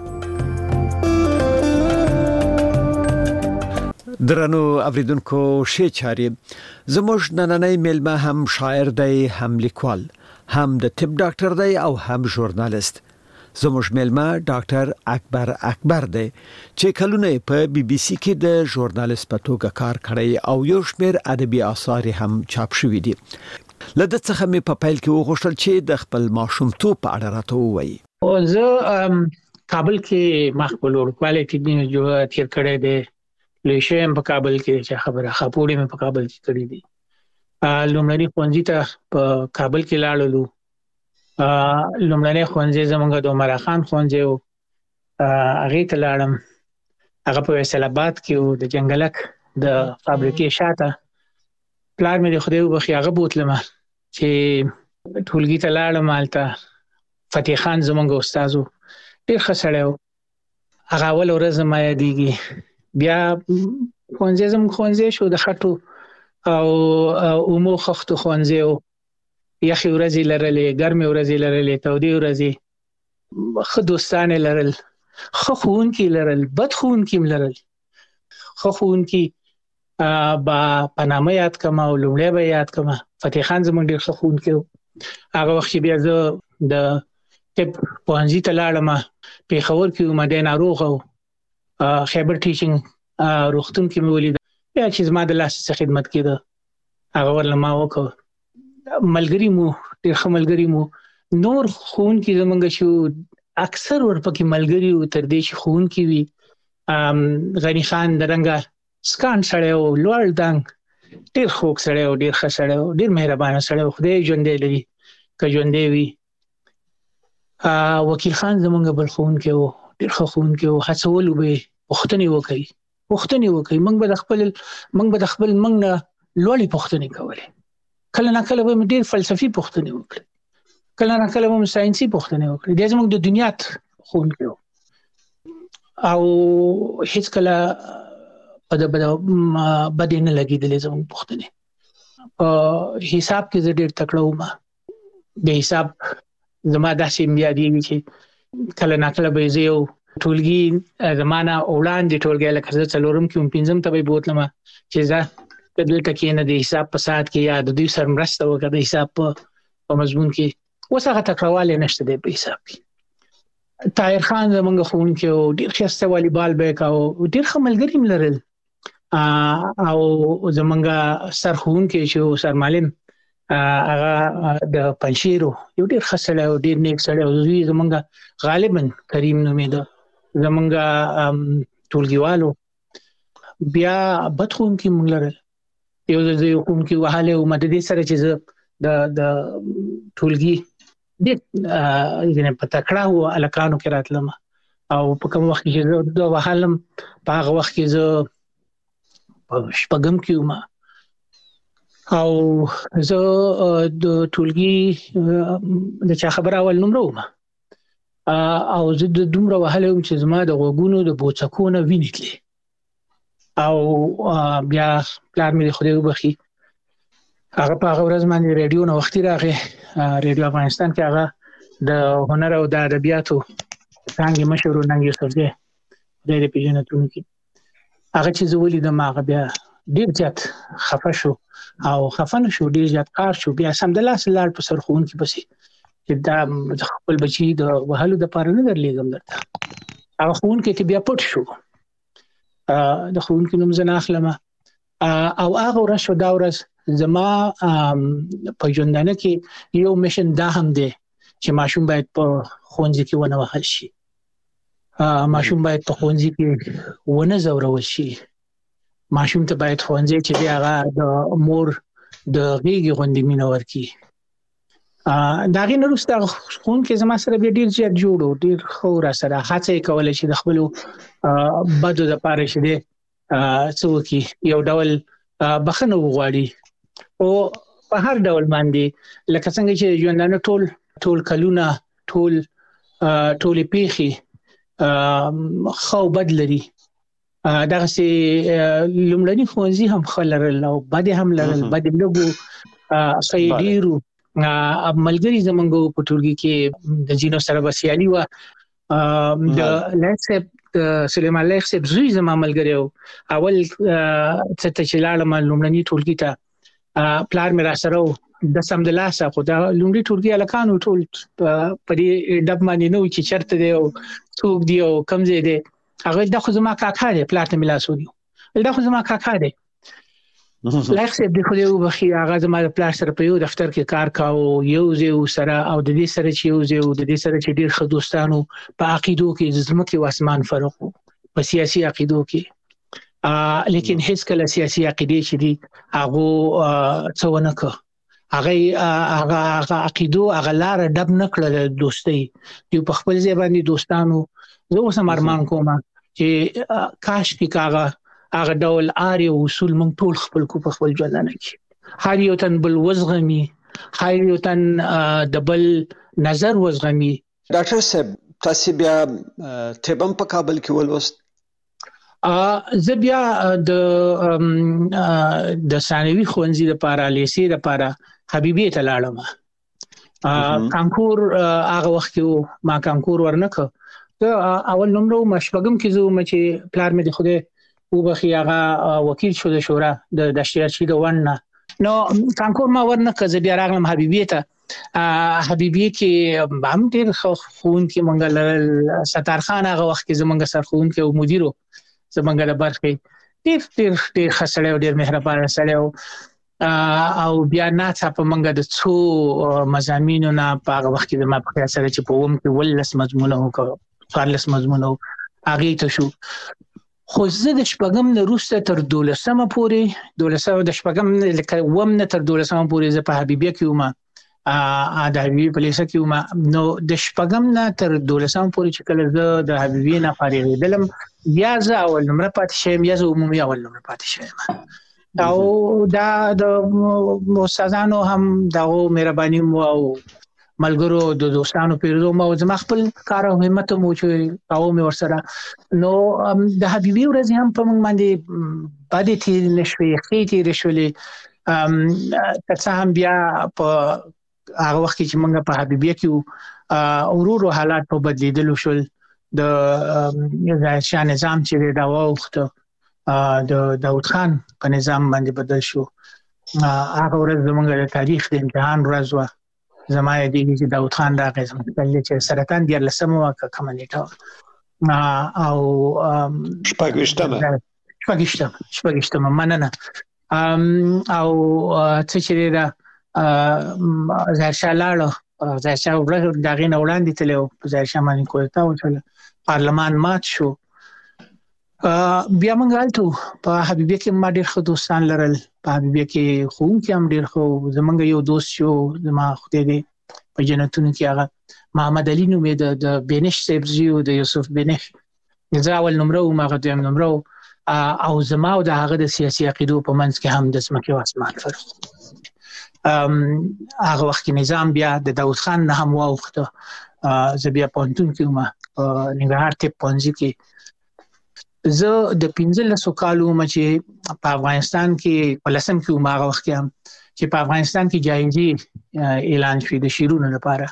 Speaker 5: درنو اوریدونکو شه چاري زموږ نننۍ میلمه هم شاعر دی، هم لیکوال، هم د طب ډاکټر دی او هم ژورنالیست. زموږ میلمه ډاکټر اکبر دی چې کلونه په بي بي سي کې د ژورنالیست په توګه کار کړی او یو شمېر ادبي آثار هم چاپ شوي دي. لدې څخه مې په پیل کې وغوښتل چې د خپل ماشومتوب په اړه راته ووایي.
Speaker 6: زه کابل کې مخبل ورکواله کې جو تیر کړی دی. لویشم په کابل کې چې خبره خپوړې مې په کابل کې کړې دي. لومړني ښوونځي ته په کابل کې لاړلو. لومړني ښوونځي زمونږ د عمر خان ښوونځي او هغه ته لاړم. هغه په فیصل آباد کې او د جنگلک د فابریکې شاته. پلار مې د خدای وبخښي هغه بوتلم چې ټولګي ته لاړم. هلته فتح خان زمونږ استاد ډېر ښه سړی و. هغه اول ورځ ما یادېږي. بیا ښوونځي شو د خټو او اومو خښتو ښوونځي و. یخې ورځې لرلې، ګرمې ورځې لرلې، تودې ورځې، ښه دوستانې لرل، ښه ښوونکي لرل، بد ښوونکي هم لرل. ښه ښوونکي با په نامه یاد کړم او لومړی به یاد کړم. فتح خان زموږ ډېر ښه ښوونکی و. هغه وخت چې بیا زه د طب پوهنځي ته لاړم، پېښور کې وم، دی ناروغه و. خیبر ټیچینګ روغتون کې مې ولید. بیا چې زما د لاسه څه خدمت کېده هغه ورله ما وکړ. ملګري مو ډېر ښه ملګري مو. نور ښوونکي زموږ چې اکثر ورپکې ملګري و تر دې چې ښوونکي وي. غني خان د رنګه سکان سړی و، لوړ دنګ، ډېر خوږ سړی و، ډېر ښه سړی و، ډېر مهربانه سړی و. خدای ژوندی لري که ژوندی وي. وکیل خان زموږ بل ښوونکی و، ډېر ښه ښوونکی و. هڅولو به یې پوښتنې وکړي. موږ به نه لوړې پوښتنې کولې. کله نه کله به مې ډېر فلسفي پوښتنې وکړي، کله نه کله به مې ساینسي پوښتنې وکړي. دی زموږ د دنیات ښوونکی و او هیڅ کله په د بدې نه لګېدلې زموږ پوښتنې. حساب کې زه ډېر تکړه وم. د حساب زما داسې یادېږي چې کله نه کله به زه یو ټولګي زما نه وړاندې ټولګی لکه زه څلورم کې وم، پنځم ته به یې بوتلم چې زه دلته کښېنه د حساب په ساعت کې یا د دوی سره مرسته وکړه د حساب په مضمون کې. اوس هغه تکړهوالی نشته دی په حساب کې. طاهر خان زموږ ښوونکی و، ډېر ښایسته والیبال به یې کاوه، ډېر ښه ملګري هم لرل. او زمونږ سر ښوونکی چې و سر معلم هغه د پنجشیر و، یو ډېر ښه سړی و، ډېر نیک سړی و. زوی زمونږ غالبا کریم نومېده، زمونږ ټولګیوال و. بیا بد ښوونکي موږ لرل. یو ځل زه یو ښوونکي وهلی وم د دې سره چې زه د ټولګي ډېر په تکړه و هلکانو کې راتلم. او په کوم وخت کې زه د وهلم په هغه وخت کې زه شپږم کې وم او زه د ټولګي د چا خبره اول نمره وم او زه د دومره وهلی وم چې زما د غوږونو د بوڅکو نه وینې تلې. او بیا پلار مې د خدای وبخښي هغه په هغه ورځ باندې ریډیو نه وختي راغی. ریډیو افغانستان کې هغه د هنر او د ادبیاتو څانګې مشر و ننګ یوسفزی دی د پېژندونکي. هغه چې زه ولیدم هغه بیا ډېر زیات خفه شو او خفه نه شو، ډېر زیات قهر شو. بیا سمدلاسه لاړ په سر ښوونکي پسې چې دا خپل بچي د وهلو دپاره نه درلېږم درته. هغه ښوونکی کې بیا پټ شو. د ښوونکي نوم زه نه اخلم. او هغه ورځ شو دا ورځ زما په ژوندانه کې یو میشن دا هم دی چې ماشوم باید په ښوونځي کې ونه وهل شي. ماشوم باید په ښوونځي کې ونه ځورول شي. ماشوم ته باید ښوونځي چې دی هغه د مور د غېږې غوندې مینه ورکړي. دا غي نورسته خون کې زما سره ډیر زیات جوړو ډیر خو را سره هڅه کولای شي د خپل بدو د پاره شي د څوکي یو ډول بخنه وغواړي او په هر ډول باندې لکه څنګه چې ژوندانه ټول کلونه ټول پیخي خو بدلري دا سي لومړني خوځي هم خلل او بده هم لرل بده لګو سیدیرو ملګری زمونږ په ټولګي کې د جینو سره بسیالي و د لکسب سليمان لکسب زوی زما ملګری اول څه چې لاړم لومړني ټولګي ته پلار مې را سره د سمدلاسه خو دا لومړي ټولګي الکانو ټول په دې ډب باندې نو چې چرته دی او څوک دی او کم ځای دی هغه د خو زما کاکا دی پلار ته ملاسو دی دا خو زما کاکا دی لکه د خو یو بخي هغه زما د پلان سره په یو دفتر کې کار کاوه یو ځای سره او د دې سره چې یو ځای د دې سره چې ډیر خدوستانو په عقیدو کې زمکه او اسمان فرق په سیاسي عقیدو کې لیکن هیڅ کله سیاسي عقیده چې دی هغه څونه که هغه عقیدو هغه لار ډب نکړه دوستي دی په خپل ځای باندې دوستانو زه اوس مرمان کوم چې کاش کې کاغه هغه ډول آري اصول مونږ ټول خپل کو په خپل ژوندانه کې هر یو تن بل وزغمي هر یو تن د بل نظر وزغمي
Speaker 5: ډاکټر صاحب تاسو بیا تبم په کابل کې ولوست
Speaker 6: زه بیا د ثانوي ښوونځي لپاره لیسې لپاره حبیبي ته لاړم کانکور هغه وخت کې ما کانکور ورنکه اول نمبر مشبګم کې زه چې پلار مې د خوده او بخي هغه وکیل شو د شورا د دشتیارچی د ونه نو کانکور ما ورنکه زه بیا راغلم حبیبي ته حبیبي کې هم ډیر خون کې منګل ستار خان هغه وخت کې زمونږ سرخون کې او مدیرو زمونږ د برخې ډیر خسړې او ډیر مهربان سره او بیا نه په منګه د څو مزامینو نه په هغه وخت کې ما په سره چې په ووم کې ولس مضمونه او فارلس مضمونه هغه ته شو خو زه د شپږم نه روسته تر 12مه پورې 12 د شپږم لکه وم نه تر 12مه پورې زه په حبیبیه کې وم د حبیبیه په لیسه کې وم نو د شپږم نه تر 12مه پورې چې کله زه د حبیبیه نه فارغېدلم بیا زه اول نمبر پاتې شوم یا زه عمومي اول نمبر پاتې شوم او دا د استادانو هم دغه مهرباني مو او ملګرو د دوستانو پیرو ما زما خپل کار او همت مو چې او مې ورسره نو د حبیبي ورځ هم په موږ باندې باندې تیر نشوي خېټي رشولې تاسو هم بیا په هغه وخت چې موږ په حبیبي کې اورورو حالات په بدلیدل شول د شاه نظام چې دا وخت د داوود خان په نظام باندې بدل شو هغه ورځ زموږ د تاریخ د امتحان ورځ و زما یې چې داوود خان راغی چې سرطان د لسمه واکه کمنیټه او شپږشتمه مننه او څه چې دا ظاهرشاه لاړو ظاهرشاه دغه نه وړاندې تلو ظاهرشاه باندې کوټه وچله پارلمان مات شو بیا موږ الته په حبیبیه کې ما ډېر ښه دوستان لرل په حبیبیه کې خو کې هم ډېر خو زمونږ یو دوست شو زما خدای دې په جنتونو کې هغه محمد علي نومې د بینش صاحب زیو د یوسف بینش زه اول نمبر او ما دویم نمبر او زما او د هغه د سیاسي عقیدو په منځ کې هم د ځمکې او اسمان فرق هغه وخت نظام بیا د داوود خان نه هم واوخته زه بیا پونتون کې ما ننګرهار ته پونځي کې زه د 15 کالو چې په افغانستان کې په لسم کې عمره وخت هم چې په افغانستان کې جایزې اعلان شوې د شیرونو لپاره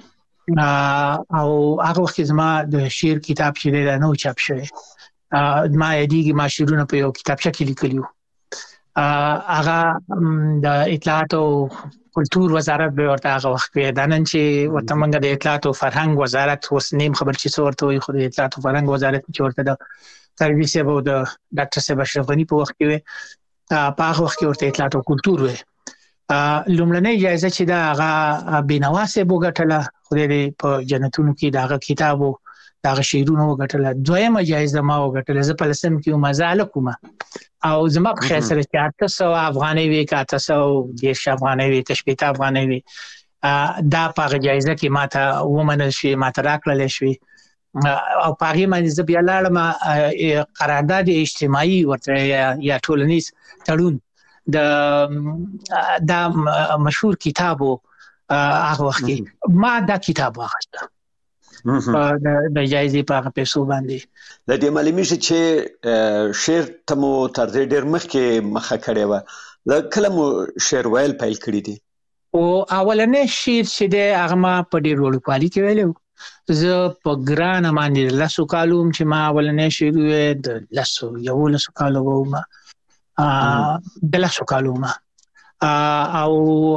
Speaker 6: او هغه وخت زما د شعر کتاب چې دا نو چاپ شوی ما یادېږي ما شیرونو په یو کتابچه کې لیکلیو هغه د اطلاعات او کلتور وزارت به ورته هغه وخت کې د نن چې ورته منګه د اطلاعات او فرهنګ وزارت اوس نیم خبر چې څو ورته وي خو د اطلاعات او فرهنګ وزارت چې ورته د سرویس او د ډاکټر صاحب اشرف غنی په وخت کې په هغه وخت کې ورته اطلاعات او کلتور وي لومړنۍ جایزه چې دا هغه بینوا صاحب وګټله خو دې په جنتونو کې دا هغه کتابو دا هغه شعرونه وګټله دویمه جایزه ما وګټله زه په لسم کې مزاله کوم او زما په خیال سره 400 افغانۍ وی 400 افغانۍ وی تشبیه افغانۍ وی دا په جایزه کې ماته ومنل شي، ماته راکړل شي او پاغي باندې زه بیا لاړم قرارداد اجتماعي ورته یا ټولنیز تړون دا مشهور کتابو هغه وخت کې ما دا کتاب واخیسته د جایزې په پیسو باندې.
Speaker 7: د دې معلومي چې شعر ته مو تر دې ډېر مخکې مخه کړې و، د کله مو شعر ویل پیل کړی دي؟
Speaker 6: او اولنې شعر چې دی هغه ما په ډېر وړوکوالي کې ویلو. زه په ګرانه باندې 10 کالو چې ما اولنې شعر ویل د 11 کالو وم د 10 کالو ما او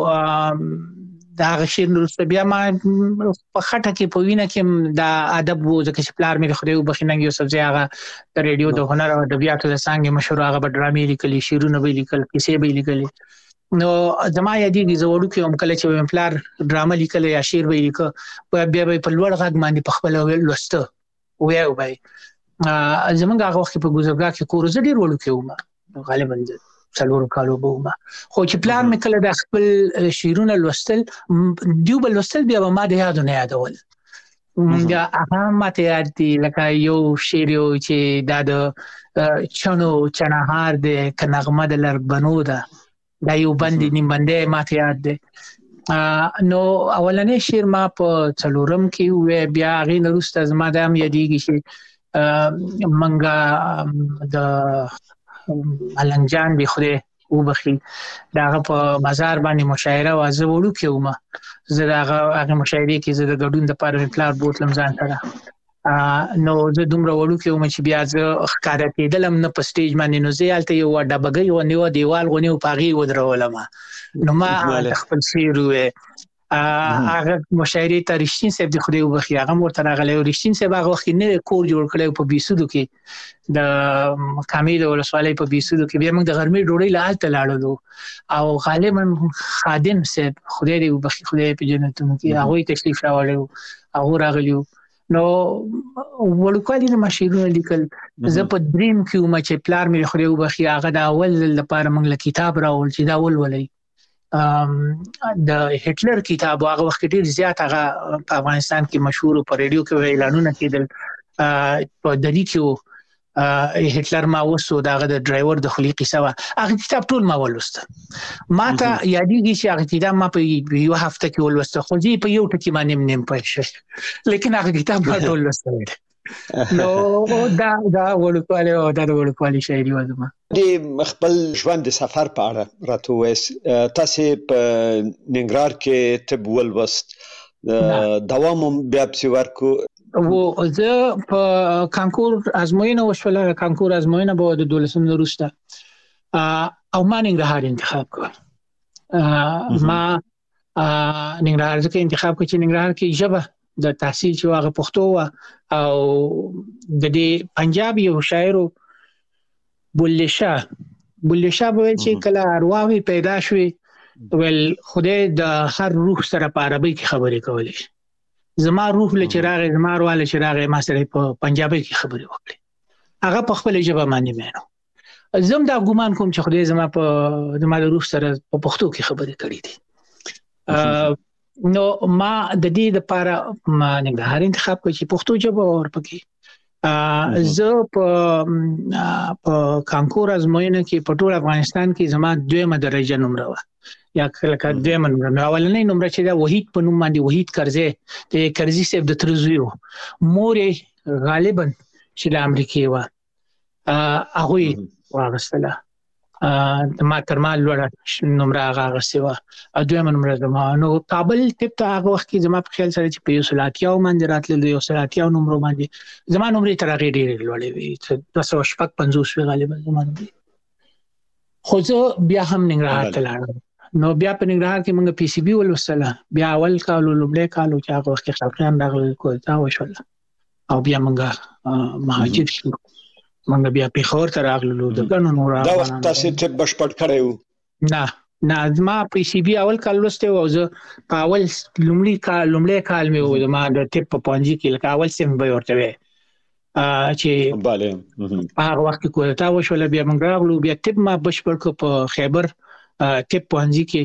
Speaker 6: دا شعر نو بیا ما په خټه کې په وینه کې دا ادب وو ځکه چې پلار مې خدای وبخښنګ یو سبزی هغه د ریډیو د هنر او ادبیاتو د څنګه مشهور هغه ډرامې لیکلي، شعرونه به لیکل، کیسې به لیکلي. نو زما یادېږي زه وړوکی وم کله چې مې پلار ډرامه لیکله یا شعر به لیکه بیا به په لوړ غږ باندې په خپل لوسته وایو به زمونږ هغه وخت په ګوزرګا کې کور زه ډېر وړوکی وم، غالبا 4 کالو وم. خو چې پلان مې کله د خپل شعرونه لوستل دیو بل لوستل بیا ما د یادونه یادول. یا هغه ماته یاد دي لکه یو شعر چې دا د چنو چنهار د کنغمه د لربنو ده، دا یو بندي نیم بندي ماته یاد دي. نو اولنې شعر ما په 4م کې و، بیا غي نرسته زما د هم یادېږي چې منګه د ملنګجان به خوده وبخي داغه په بازار باندې مشاعره وازه وړو کې ومه زه هغه مشاعره کې زه د ګډون د پاره پلار بوتلم ځان سره. نو زه دومره وړو کې ومه چې بیا زه ښکارا کېدلم نه په سټیج باندې، نو زه هلته یو ډبګۍ ونیو دیوال غونیو پاغي ودرولم. نو ما خپل شعر وې هغه مشاعره ته رښتین صاحب د خدای وبخي هغه ورته راغلی. رښتین صاحب هغه وخت نه کور جوړ کړی په بیسودو کې د کامیل ولسوالۍ په بیسودو کې، بیا موږ د غرمې ډوډۍ له هلته لاړو او غالبا خادم صاحب خدای دې وبخي خدای په جنتونو کې هغوی تشریف راوړی هغه راغلی. نو وړوکوالي نه شعرونه لیکل. زه په دریم کې وم چې پلار مې خدای وبخي هغه د اول لپاره موږ له کتاب راول چې دا ولولئ د هټلر کتاب هغه وخت ډیر زیات هغه په افغانستان کې مشهور په ریډیو کې اعلانونه کېدل په دلی کې هټلر ما وسو داغه د ډرایور د خلیقي سوا هغه کتاب ټول ما ولوست. ما ته یادېږي چې هغه کتاب ما په یو هفته کې ولوست، خو دې په یو ټکی باندې نیم پېښ، لیکن هغه کتاب ما ټول ولوست. نو دا وړوکوالی او دا وړوکوالی شاعري وزما.
Speaker 7: د خپل ژوند د سفر په اړه راته وایي، تاسو په ننګرهار کې طب ولوست، دوام بیا پسې ورکو
Speaker 6: و زه په کانکور ازموینه وشوله. کانکور ازموینه به د 12 وروسته او ما ننګرهار انتخاب کړ. ما ننګرهار ځکه انتخاب کړ چې ننګرهار کې ژبه د تحصیل چې هغه پښتو و او د دې پنجاب یو شاعر بلې شاه ویل چې کله ارواحي پیدا شوي ول خدای د هر روح سره په عربي کې خبرې کولې. زما روح له چراغ زما ارواله چراغ ما سره په پنجابي کې خبرې وکړي، هغه په خپل ژبه باندې مینو. زم دا ګومان کوم چې خدای زما د روح سره په پښتو کې خبرې کړې دي. نو ما د دې لپاره ما ننګرهار انتخاب کړ چې پښتو ژبه ورپکې. زه په کانکور ازموینه کې په ټول افغانستان کې زما 2مه درجه نمره و یا کله 2مه نمره. اولنۍ نمره چې دا وحید په نوم باندې وحید کرزی د کرزی صاحب د ترزوی مور غالبا چې د امریکای و هغه واغستله. ما تر ما لوړه نمره هغه سیوا او 2مه نمره زما. نو کابل طب ته هغه وخت کې زما په خیال سره چې په یو سلاتیاو باندې راتلل، یو سلاتیاو نمره باندې زما نمره تر هغه ډېرې لوړې وي 250 غالبا زما نمره. خو زه بیا هم ننګرهار ته لاړم. نو بیا په ننګرهار کې موږ پی سی بي ولوستله. بیا اول کال لومړی کال چې هغه وخت کې خلقیان راغلل کوټه وشوله او بیا موږ مهاجر شو. موږ بیا پیښور ته راغلو د غنو نور.
Speaker 7: دا وخت تاسو ته بشپړ کړو؟
Speaker 6: نه ما پی سی بي اول کال لوسته او زه په اول لومړی کال مې و ما د طب په پونجي کې لکه اول سیم به ورته وي چې
Speaker 7: bale
Speaker 6: هغه وخت کې کوټه وشوله. بیا موږ راغلو بیا طب ما بشپړ کو په خیبر طب پونجي کې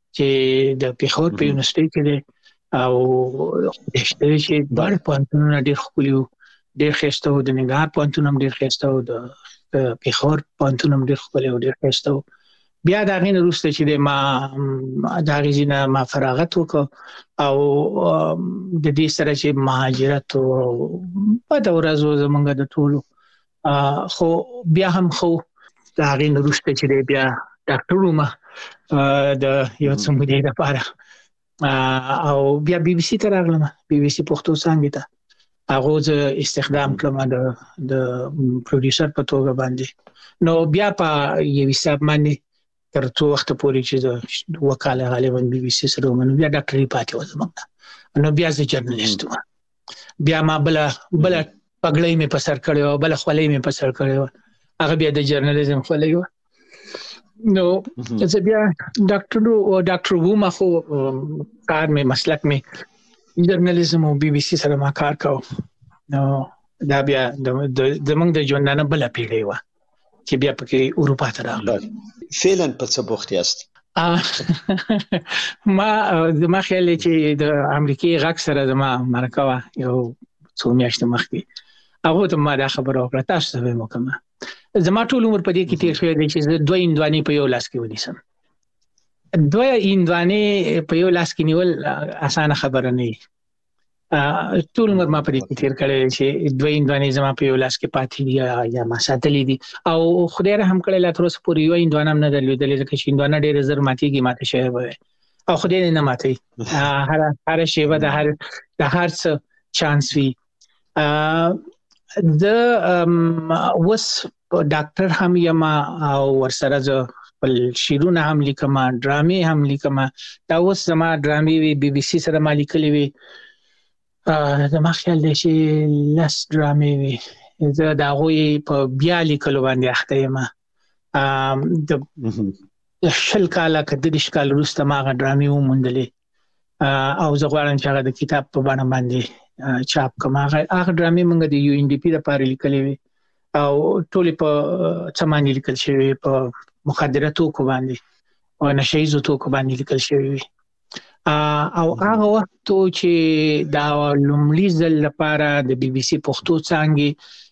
Speaker 6: چې د پیښور په یونیورسيټي کې دی او دشته چې بار پوهنتون ډېر خولي ډېر خسته و، د ننګرهار پوهنتون هم ډېر خسته و، د پیښور پوهنتون هم ډېر خولي او ډېر خسته و. بیا دا غین وروسته چې ما دا غزینه ما فراغت وکړ او د دې سره چې مهاجرت او په دا ورځو زمونږ د ټولو خو بیا هم خو دا غین وروسته چې بیا ډاکټر ومه د یو څه مودې لپاره او بیا بي بي سي ته راغلم، بي بي سي پښتو څانګې ته هغه ز استخدام کړم د پروډوسر په توګه باندې. نو بیا په یو حساب باندې تر څو وخت پورې چې وکاله غالبا بي بي سي سره ومنو بیا ډاکټري پاتې و زمونږ. نو بیا زه جرنالست وم، بیا ما بل پګړې مې په سر کړې او بل خولې مې په سر کړې، هغه بیا د جرنالیزم خولې و. نو زه بیا ډاکټر وم، خو کار مې مسلک مې جرنالیزم او بي بي سي سره ما کار کاوه. نو دا بیا زمونږ د ژوندانه بل پیړۍ و چې بیا پکې اروپا ته راغلم.
Speaker 7: فعلا په څه بوخت یاست؟
Speaker 6: ما خیال چې د امریکای غږ سره زما مرکه وا یو څو میاشتې مخکې هغه ته ما دا خبره وکړه، تاسو ته وکم زما ټول عمر په دې کې تیر شوی دی چې زه دوه هندوانې په یو لاس کې ونیسم. دوه هندوانې په یو لاس کې نیول اسانه خبره نه دی. ټول عمر ما په دې کې تیر کړی چې دوه هندوانې زما په یو لاس کې پاتې دي یا ما ساتلې دي او خدای رحم کړی لا تر اوسه پورې یو هندوانه هم نه درلودلې، ځکه چې هندوانه ډېر زر ماتېږي، ماته شوی به او خدای نه ماتوي، هر شیبه د هر څه چانس وي. د اوس ډاکټر هم یم او ورسره زه خپل شعرونه هم لیکم، ډرامې هم لیکم. دا اوس زما ډرامې وي بي بي سي سره ما لیکلې وي، زما خیال دی چې 10 ډرامې وي. زه د هغوی په بیا لیکلو باندې اخته یم. د 20 کاله که 30 کال وروسته ما هغه ډرامې وموندلې او زه غواړم چې هغه د کتاب په بڼه باندې چاپ کړم. هغه ډرامې موږ د یو ان ډي پي لپاره لیکلې وي او ټولې په څه باندې لیکل شوي، په مخدره توکو باندې او نشه ییزو توکو باندې لیکل شوي وي. او هغه وخت چې دا لومړي ځل لپاره د بي بي سي پښتو څانګې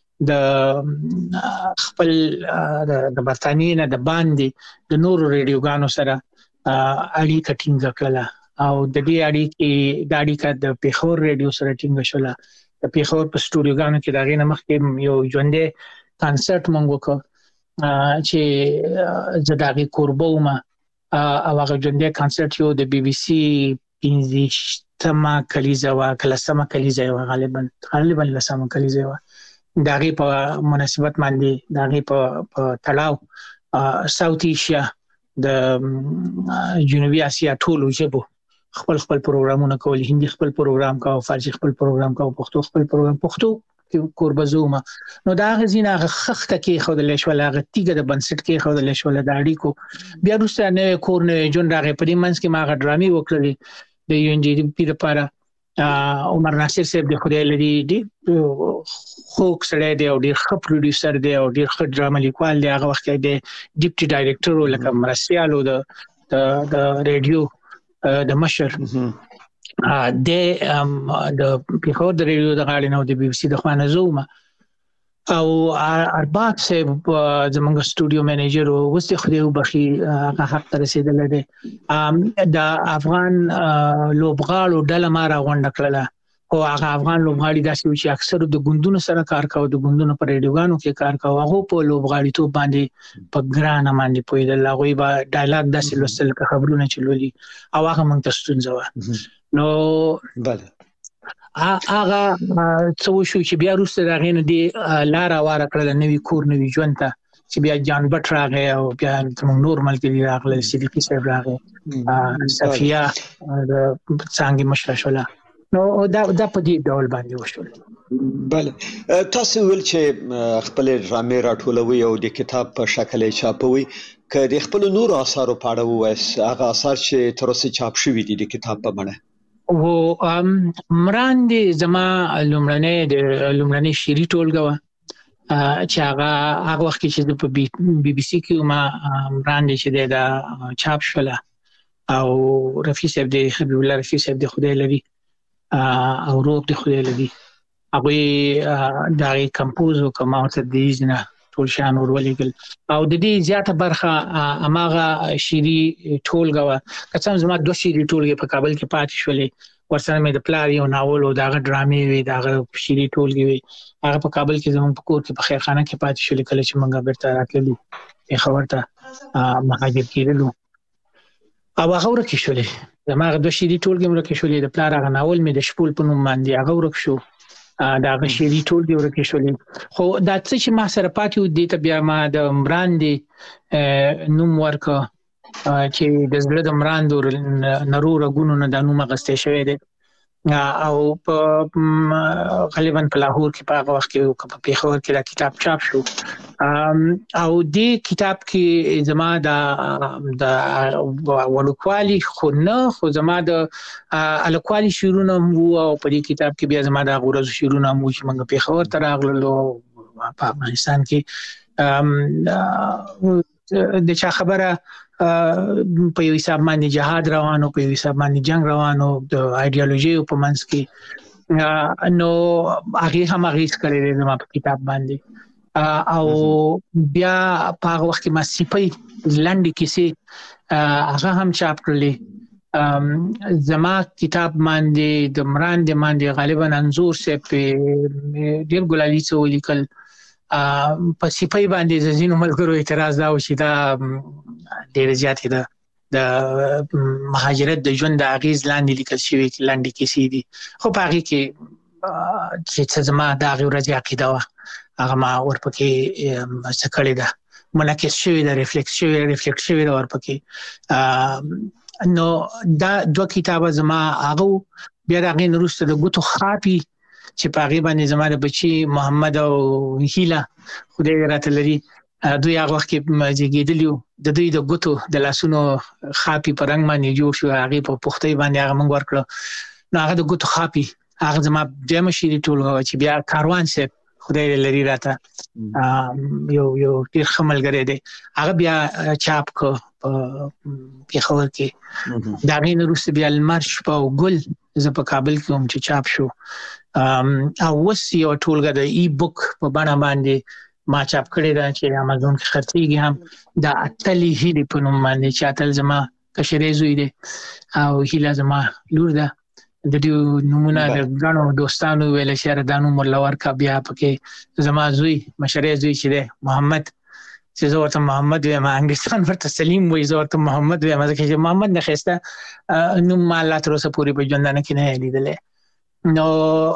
Speaker 6: د خپل د برتانیې نه د باندې د نورو ریډیوګانو سره اړیکه ټینګه کړله او د دې اړیکه د پیښور ریډیو سره ټینګه شوله. د پیښور په سټوډیوګانو کې د هغې نه مخکې یو ژوندی کانسرټ موږ وکړ چې زه د هغې کوربه وم او هغه ژوندی کانسرټ یو د بي بي سي 15مه کلیزه وه که 10مه کلیزه وه، غالبا 10مه کلیزه وه. د هغې په مناسبت باندې د هغې په تړاو ساوت ایشیا د جنوبي اسیا ټولو ژبو خپل پروګرامونه کول، هندي خپل پروګرام کاوه، فارسی خپل پروګرام کاوه، پښتو خپل پروګرام، پښتو کوربه زومه. نو دا هغه ځینې هغه خښته کېښودلی شوله، هغه تیږه د بنسټ کېښودلی شوله د اړیکو. بیا وروسته نوی کور نوی ژوند راغی. په دې منځ کې ما هغه ډرامې وکړلې د یو ان ډي پي لپاره. عمر ناصر صاحب د خدای لري ډېر خوږ سړی دی او ډېر ښه پروډیوسر دی او ډېر ښه ډرامه لیکوال دی. هغه وخت کې د ډیپټي ډایرکټر و، لکه مرستیال و د ریډیو د مشر د پیښور د ریډیو د غاړې نه او د بي بي سي د خوا نه زه وم. او ارباب صاحب زمونږ سټوډیو مینیجر و، اوس د خدای وبخښي هغه حق ته رسېدلی دی. د افغان لوبغاړو ډله ما راغونډه کړله، خو هغه افغان لوبغاړي داسې وو چې اکثرو د ګوندونو سره کار کاوه، د ګوندونو په ریډیوګانو کې کار کاوه. هغو په لوبغاړیتوب باندې په ګرانه باندې پوهېدل، هغوی به ډایلاګ داسې لوستل که خبرونه چې لولي او هغه موږ ته ستونزه وه. نو هغه څه وشو چې بیا وروسته د هغې نه دې لاره واره کړله نوي کور نوي ژوند ته، چې بیا جان بټ راغی او بیا زموږ نور ملګري راغلل، صدیقي صاحب راغی، صفیه د څانګې مشره شوله. نو دا په دې ډول باندې وشول.
Speaker 7: بله، تاسو ویل چې خپل ډرامې راټولوي او د کتاب په شکل یې چاپوي. که د خپلو نورو اثارو په اړه ووایاست، هغه اثار چې تر اوسه چاپ شوي دي د کتاب په بڼه؟
Speaker 6: مراندې زما لومړنۍ شعري ټولګه وه چې هغه وخت کې چې په بي بي سي کې ما مراندې چې دا چاپ شوله او رفیع صاحب دی حبیب الله رفیع صاحب دی خدای لري او روح دی خدای لري هغه دا کمپوز وکما او تدریج نه ټول شان ورولېګل او د دې زیاته برخه اماغه شيري ټولګه کڅم زما 2 شيري ټولګه په کابل کې پاتې شولې ورسره مې د پلار یو ناول او داغه ډرامې وی داغه شيري ټولګه وی هغه په کابل کې زموږ په کور کې په خیرخانه کې پاتې شولې کله چې موږ بیرته راتللو په خبرته مهاجر کېدلو او هغه ورکه شولې زماغه 2 شيري ټولګه ورکه شولې د پلار هغه ناول مې د شپول په نوم باندې هغه ورک شو داغه شيري ټولګه ورکه شولې خو دا څه چې ما سره پاتې و دي ته بیا ما د مراندې نوم ورکه چې د زړه د مراندو نرور غونو نه د نوم غستې شوی دی او په غالبا په لاهور کې په هغه وخت کې په پیښور کې دا کتاب چاپ شو او دې کتاب کې زما د ولکوالي خو زما د الکوالي شیرونه وو او په دې کتاب کې بیا زما د غورز شیرونه مو چې موږ پیښور ته راغلو په افغانستان کې د چا خبره په یو حساب باندې جهاد روانو په یو حساب باندې جنگ روانو د ایدئولوژي په منځ کې نو هغه هم هغه کړی دی په کتاب باندې او بیا په هغه وخت کې ما سپي لنډي کیسې هغه هم چاپ کړلې زما کتاب باندې د مراندې باندې غالبا انزور سه په ډیر ګلالي څو لیکل په سپي باندې زینو ملګرو اعتراض دا و چې دا ډیر زیاتې ده د مهاجرت د ژوند د اغیز لاندې لیکل شوی لاندې کیسې دي خو په هغه کې چې زما د هغه ورځې عقیده وه هغه ما ورپکې څه کړې ده منعکس شوی ده ریفلیکټ شوی ده ورپکې نو دا 2 کتابه زما هغه بیا د هغې نه وروسته د ګوتو خاپي چې په هغې باندې زما د بچي محمد او هیله خدای راته لري دوی هغه وخت کې زیږېدلي د دوی د ګوتو د لاسونو خاپي په رنګ باندې جوړ شو هغې په پختۍ باندې هغه موږ ورکړه نو هغه د ګوتو خاپي هغه زما دویمه شعري ټولګه چې بیا کاروان صاحب خدای لري راته یو ډېر ښه ملګری دی هغه بیا چاپ کړ په پیښور کې د هغې نه وروسته بیا لمر شپه او ګل زه په کابل کې هم چې چاپ شو او اوس یو ټولګه د ای بک په بڼه باندې ما چاپ کړی ده چې امازون کې خرڅېږي هم د اتلې هیلې په نوم باندې چې اتل زما کشرې زوی دی او هیله زما لور ده د دې نمونه د ګڼو دوستانو ویل چې دا نوم ورله ورکړه بیا پکې زما زوی مشرې زوی چې دی محمد چې زه ورته محمد وایم انګلیسان ورته سلیم وایي زه ورته محمد وایم ځکه چې محمد نه ښایسته نوم ما الله تر اوسه پورې په ژوندانه کې نه لیدلی نو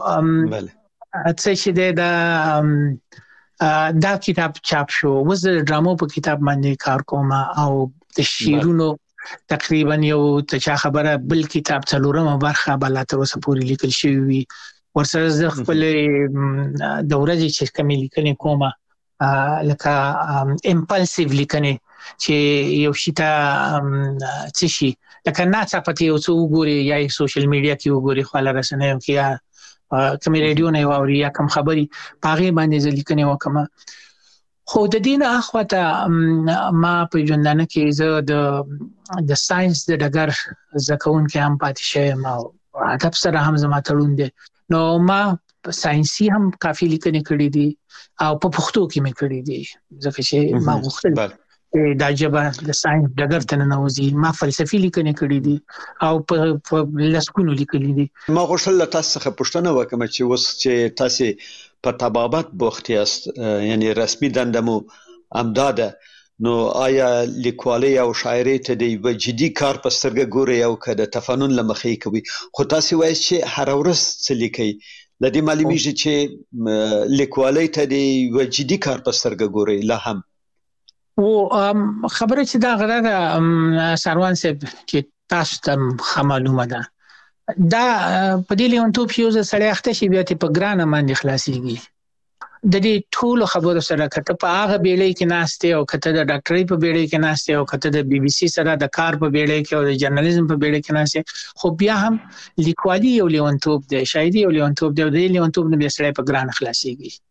Speaker 6: څه چې دی دا کتاب چاپ شو اوس د ډرامو په کتاب باندې کار کوم او د شعرونو تقریبا یو ته چا خبره بل کتاب څلورمه برخه بل تر اوسه پورې لیکل شوی وي ورسره زه خپل د ورځې چې کومې لیکنې کومه لکه امپلسیو لیکنې چې یو شي ته څه شي لکه ناڅاپه یو څه وګوري یا سوشل میډیا کې وګوري خو رسنیو کې یا کوم ریډیو نه واوري یا کوم خبري پاغه باندې ځلیکنه وکم خو د دین اخواته ما په ژوندانه کې زه د ساينس د ډګر زکون کې هم پاتې شوم او ادب سره هم زما تړون دي نو ما ساينسي هم کافي لیکنې کړې دي او په پښتو کې مې کړې دي ځکه چې ما غوښتل دا جبه د ساينس ډګر ته ننوځي ما فلسفي لیکنې کړې دي او په لسکونو لیکلې دي
Speaker 7: ما غوښتل تاسو څخه پوښتنه وکم چې اوس چې تاسو په طبابت بوخت یاست یعنی رسمي دندمو امداده نو آیا لیکوالي او شاعري ته د جدي کار په سترګه ګوري او کده تفنن لمخې کوي خو تاسو وایي چې هر ورځ څه لیکي لدی معلومیږي چې لیکوالي ته د جدي کار په سترګه ګوري لا هم
Speaker 6: او خبره چې دا غره سروان صاحب چې تاسو ته معلومه ده دا په دې لیونتوب یو سړی اخته شي بیا ته په ګرانه باندې خلاصيږي د دې ټول خبرو سره کته په هغه بیړۍ کې ناشته او کته د ډاکټرۍ په بیړۍ کې ناشته او کته د بي بي سي سره د کار په بیړۍ کې او د جرنالیزم په بیړۍ کې ناشته خو بیا هم لیکوالي یو لیونتوب دی شاعري یو لیونتوب دی د لیونتوب نه بیا سړی په ګرانه خلاصيږي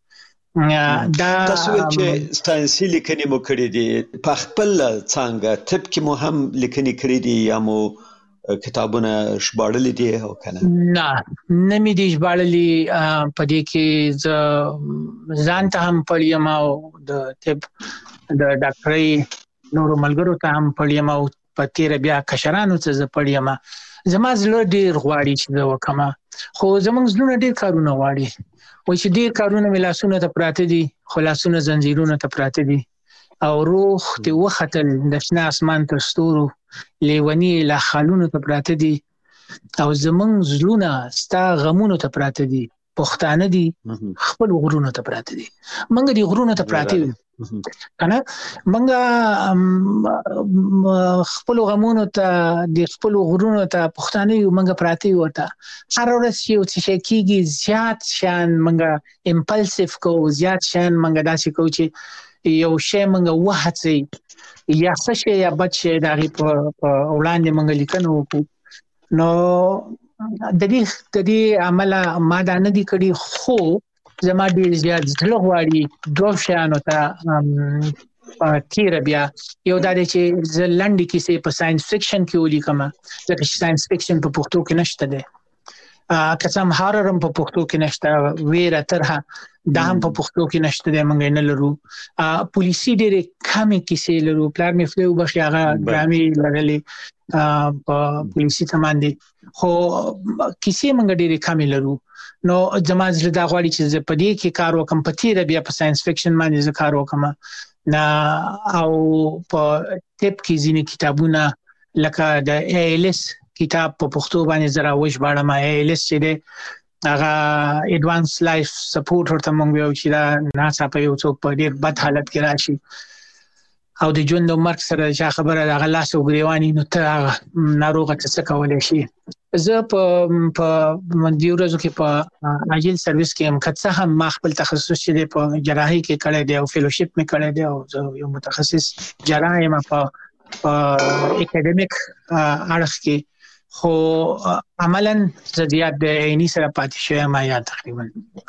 Speaker 6: دا
Speaker 7: تاسو ول چې ساينسي لیکنې مو کړې دي په خپل څنګه طب کې مو هم لیکنې کړې دي یا مو کتابونه ژباړلې دي او کنه؟
Speaker 6: نه مې دي ژباړلې، په دې کې ځان ته هم پړیم او د طب د ډاکټرۍ نورو ملګرو ته هم پړیم او په تیر بیا کشرانو ته زه پړیم. زما زړه ډیر غواړي چې زه وکم، خو زمونږ زړونه ډیر کارونه غواړي. وای چې ډیر کارونه مې لاسونه ته پراته دي، خو لاسونه زنجیرونه ته پراته دي او روح ته وختل د شنه اسمان تر ستورو لیونی لا خالونو ته پراته دي او زمونږ زړونه ستا غمونو ته پراته دي. پښتانه دي خپل غرونو ته پراته دي، منګ دي غرونو ته پراته دي کنه. منګ خپل غمونو ته د خپل غرونو ته پښتانه یو منګ پراته یو ته هر ورځ یو څه کیږي زیات شان منګ امپلسیو کو، زیات شان منګ داسې کو چې یو شی منګ وهڅي یا څه شی یا بچي دغه په وړاندې منګ لیکنو وکړو. نو د دې عمل ما دا نه دي کړی، خو زما ډیر زیات زړه غواړي دوه شیانو ته تیر بیا. یو دا دی چې زه لنډې کیسې په ساينس فکشن کې ولیکم، ځکه چې ساينس فکشن په پښتو کې نشته دی. قسم هارر هم په پښتو کې نشته، ویره ترها دا هم په پښتو کې نشته دی، موږ نه لرو. پولیسي ډېرې کمې کیسې لرو، پلار مې خدای وبخښي هغه ډرامې لرلې په پولیسي ته باندې، خو کیسې موږ ډېرې کمې لرو. نو زما زړه دا غواړي چې زه په دې کې کار وکړم، په تیره بیا په ساينس فکشن باندې زه کار وکړم. او په طب کې ځینې کتابونه لکه د ALS کتاب په پښتو باندې زرا وژباړم. ALS چې دی هغه ایڈوانس لایف سپورټ ورته مونږ ویو چې دا ناڅاپه یو څوک په ډیر بد حالت کې راشي او د ژوند او مرګ سره چې خبره د غلاس او ګریوانی، نو ته ناروغه څه کولای شي. زه په دې ورځو کې په عاجل سرویس کې هم کڅه هم ما خپل تخصص چې په جراحي کې کړی دی او فیلوشپ مې کړی دی او زه یو متخصص جراح یم په اکیډمیک اړخ کې، خو عملاً زیات د عیني سره پاتې شوی ما یا تقریبا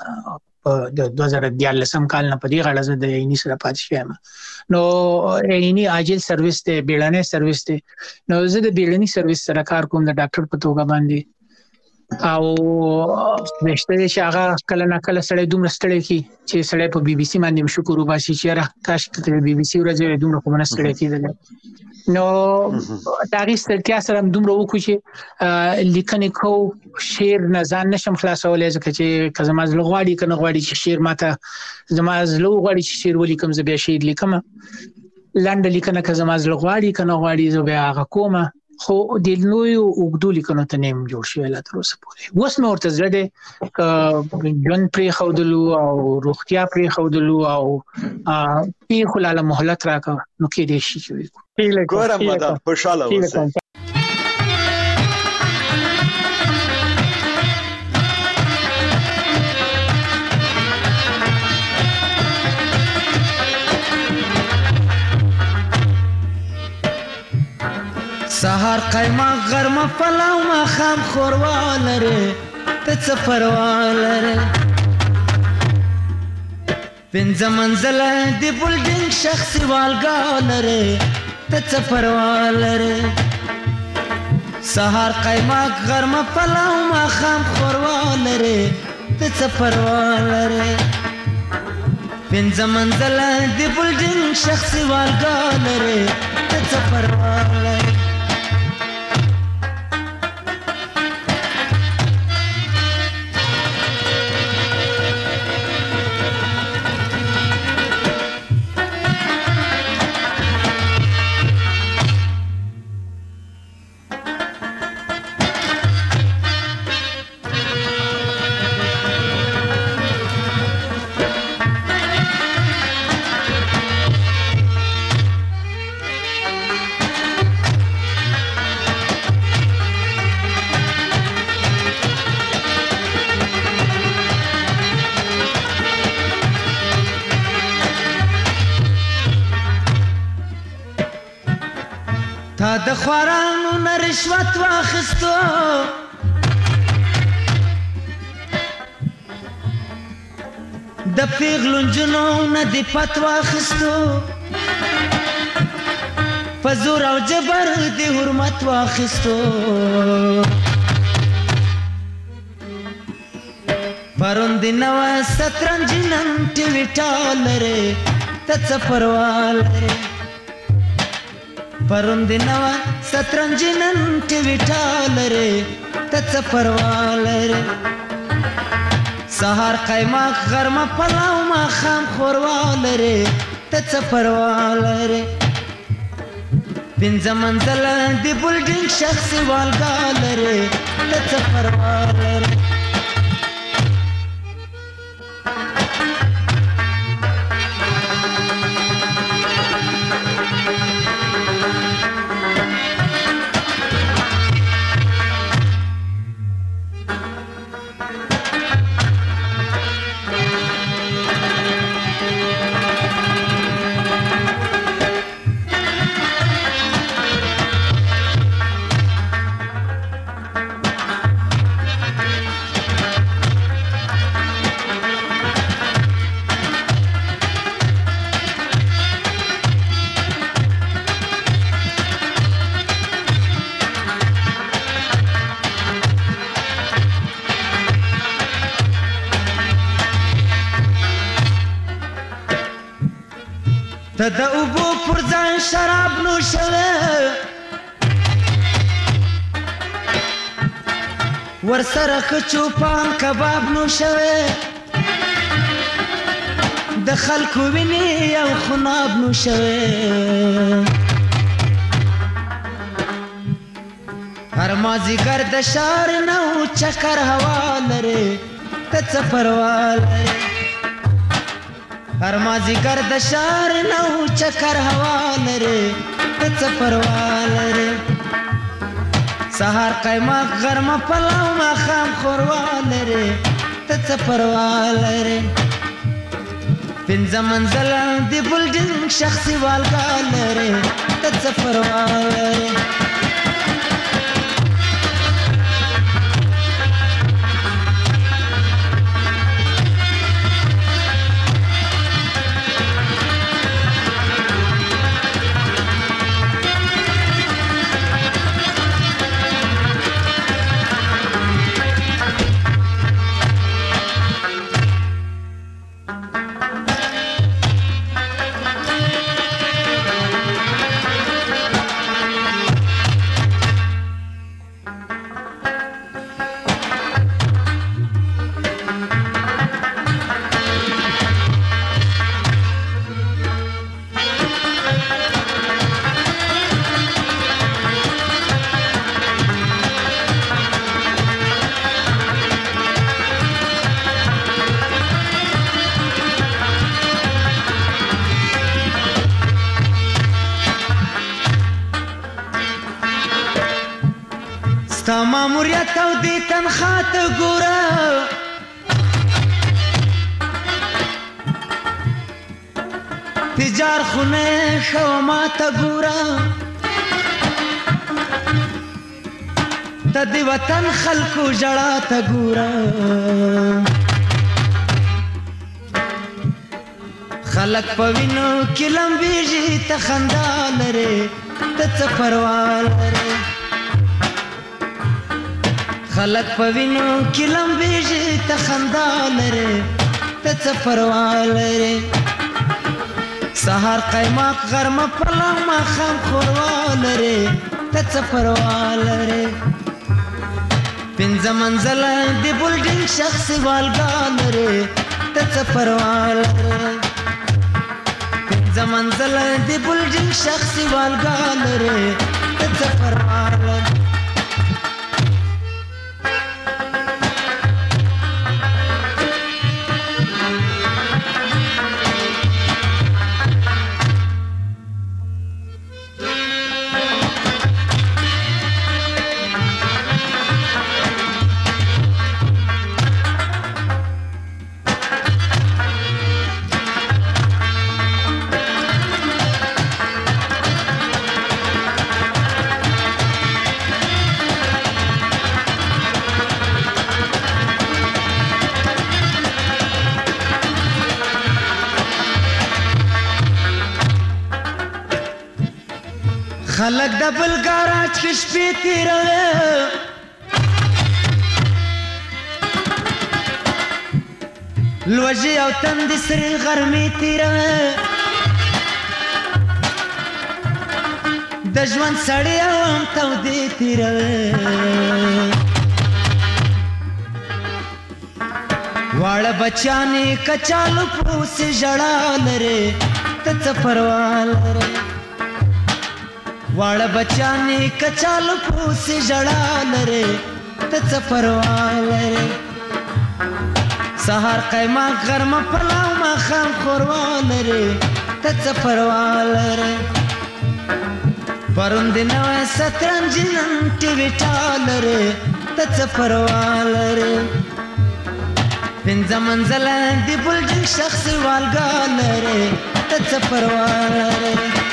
Speaker 6: د 2014 کال نه په دې غاړه زه د عیني سره پاتې شوم. نو عیني عاجل سرویس ته بیړنۍ سرویس ته، نو زه د بیړنۍ سرویس سره کار کوم د ډاکټر په توګه باندې. او نشته چې هغه کله نه کله سړی دومره ستړی کی چې سړی په BBC باندې شکر وباسي چې را کاش ته BBC ورځې دومره کومه ستړی کیدل. نو تاریخ ستړیا سره دومره وکړو چې لیکنې کو شعر نه ځان نشم خلاصولای، ځکه چې کزما زړه غواړي کنه غواړي چې شعر ماته زما زړه غواړي چې شعر ولیکم، زه بیا شعر لیکم. لاندې لیکنه کزما زړه غواړي کنه غواړي زه بیا هغه کومه، خو د نوې اوګدو لیکنو ته نیم جوړ شوی لا تر اوسه پورې. اوس مې ورته زړه دی ژوند پرې ښودلو او روغتیا پرې ښودلو او پیښو لاله مهلت راکړه، نو کېدای شي چې
Speaker 7: ګورم دا خوشاله اوسه.
Speaker 8: سهار قیمه غرمه پلاو ما خام خوروالره ته څه پروالره پنځه منزله دی بلډینګ شخصي والګالره ته څه پروالره سهار قیمه غرمه پلاو ما خام خوروالره ته څه پروالره پنځه منزله دی بلډینګ شخصي والګالره ته څه پروالره تا د خوارانو نه رشوت واخیستو د پیغلو نجونو نه دې فتوا اخیستو په زور او جبر دې حرمت واخیستو پرون دې نوه سترنج نن ټیویټا لرې ته څه پروا لرې پرون دې نوه سترنج نن ټیویټا لرې ته څه پروا لرې سهار قیماق غرمه پلاو ماښام ښوروا لرې ته څه پروا لرې پنځه منزله د بلډینګ شخصي والګا لرې ته څه پروا لرې ته د اوبو پر ځای شراب نوشوې ورسره ښه چوپان کباب نوشوې د خلکو وینې او خناب نوشوې هر مازدیګر د ښار نه و چکر هوا لرې ته څه پروا لرې هر مازدیګر د ښار نه و چکر هوا لرې ته څه پروا لرې سهار قیماق غرمه پلاو ماښام ښوروا لرې ته څه پروا لرې پنځه منزله د بلډینګ شخصي والګا لرې ته څه پروا لرې ستا ماموریت او دې تنخوا ته ګوره تجار خونه ښه ما ته ګوره ته د وطن خلکو ژړا ته ګوره خلک په وینو کې لمبېږي ته خندا لرې ته څه پروا لرې خلک په وینو کې لمبېږي ته خندا لرې ته څه پروا لرې سهار قیماق غرمه پلاو ماښام ښوروا لرې ته څه پروا لرې پنځه منزله د بلډینګ شخصي والګا لرې ته څه پروا لرې پنځه منزله د بلډینګ شخصي والګا لرې ته څه پروا لرې خلک د بل ګاراج کې شپې تیروي لوږې او تندې سرې غرمې تیروي د ژوند سړې او هم تودې تیروي واړه بچیانې کچالو پوسې ژړا لرې ته څه پروا لرې واړه بچیانې کچالو پوسې ژړا لرې ته څه پروا لرې سهار قیماق غرمه پلاو ماښام ښوروا لرې ته څه پروا لرې پرون دې نوی سترنج نن ټیویټا لرې ته څه پروا لرې پنځه منزله د بلډینګ شخصي والګا لرې ته څه پروا لرې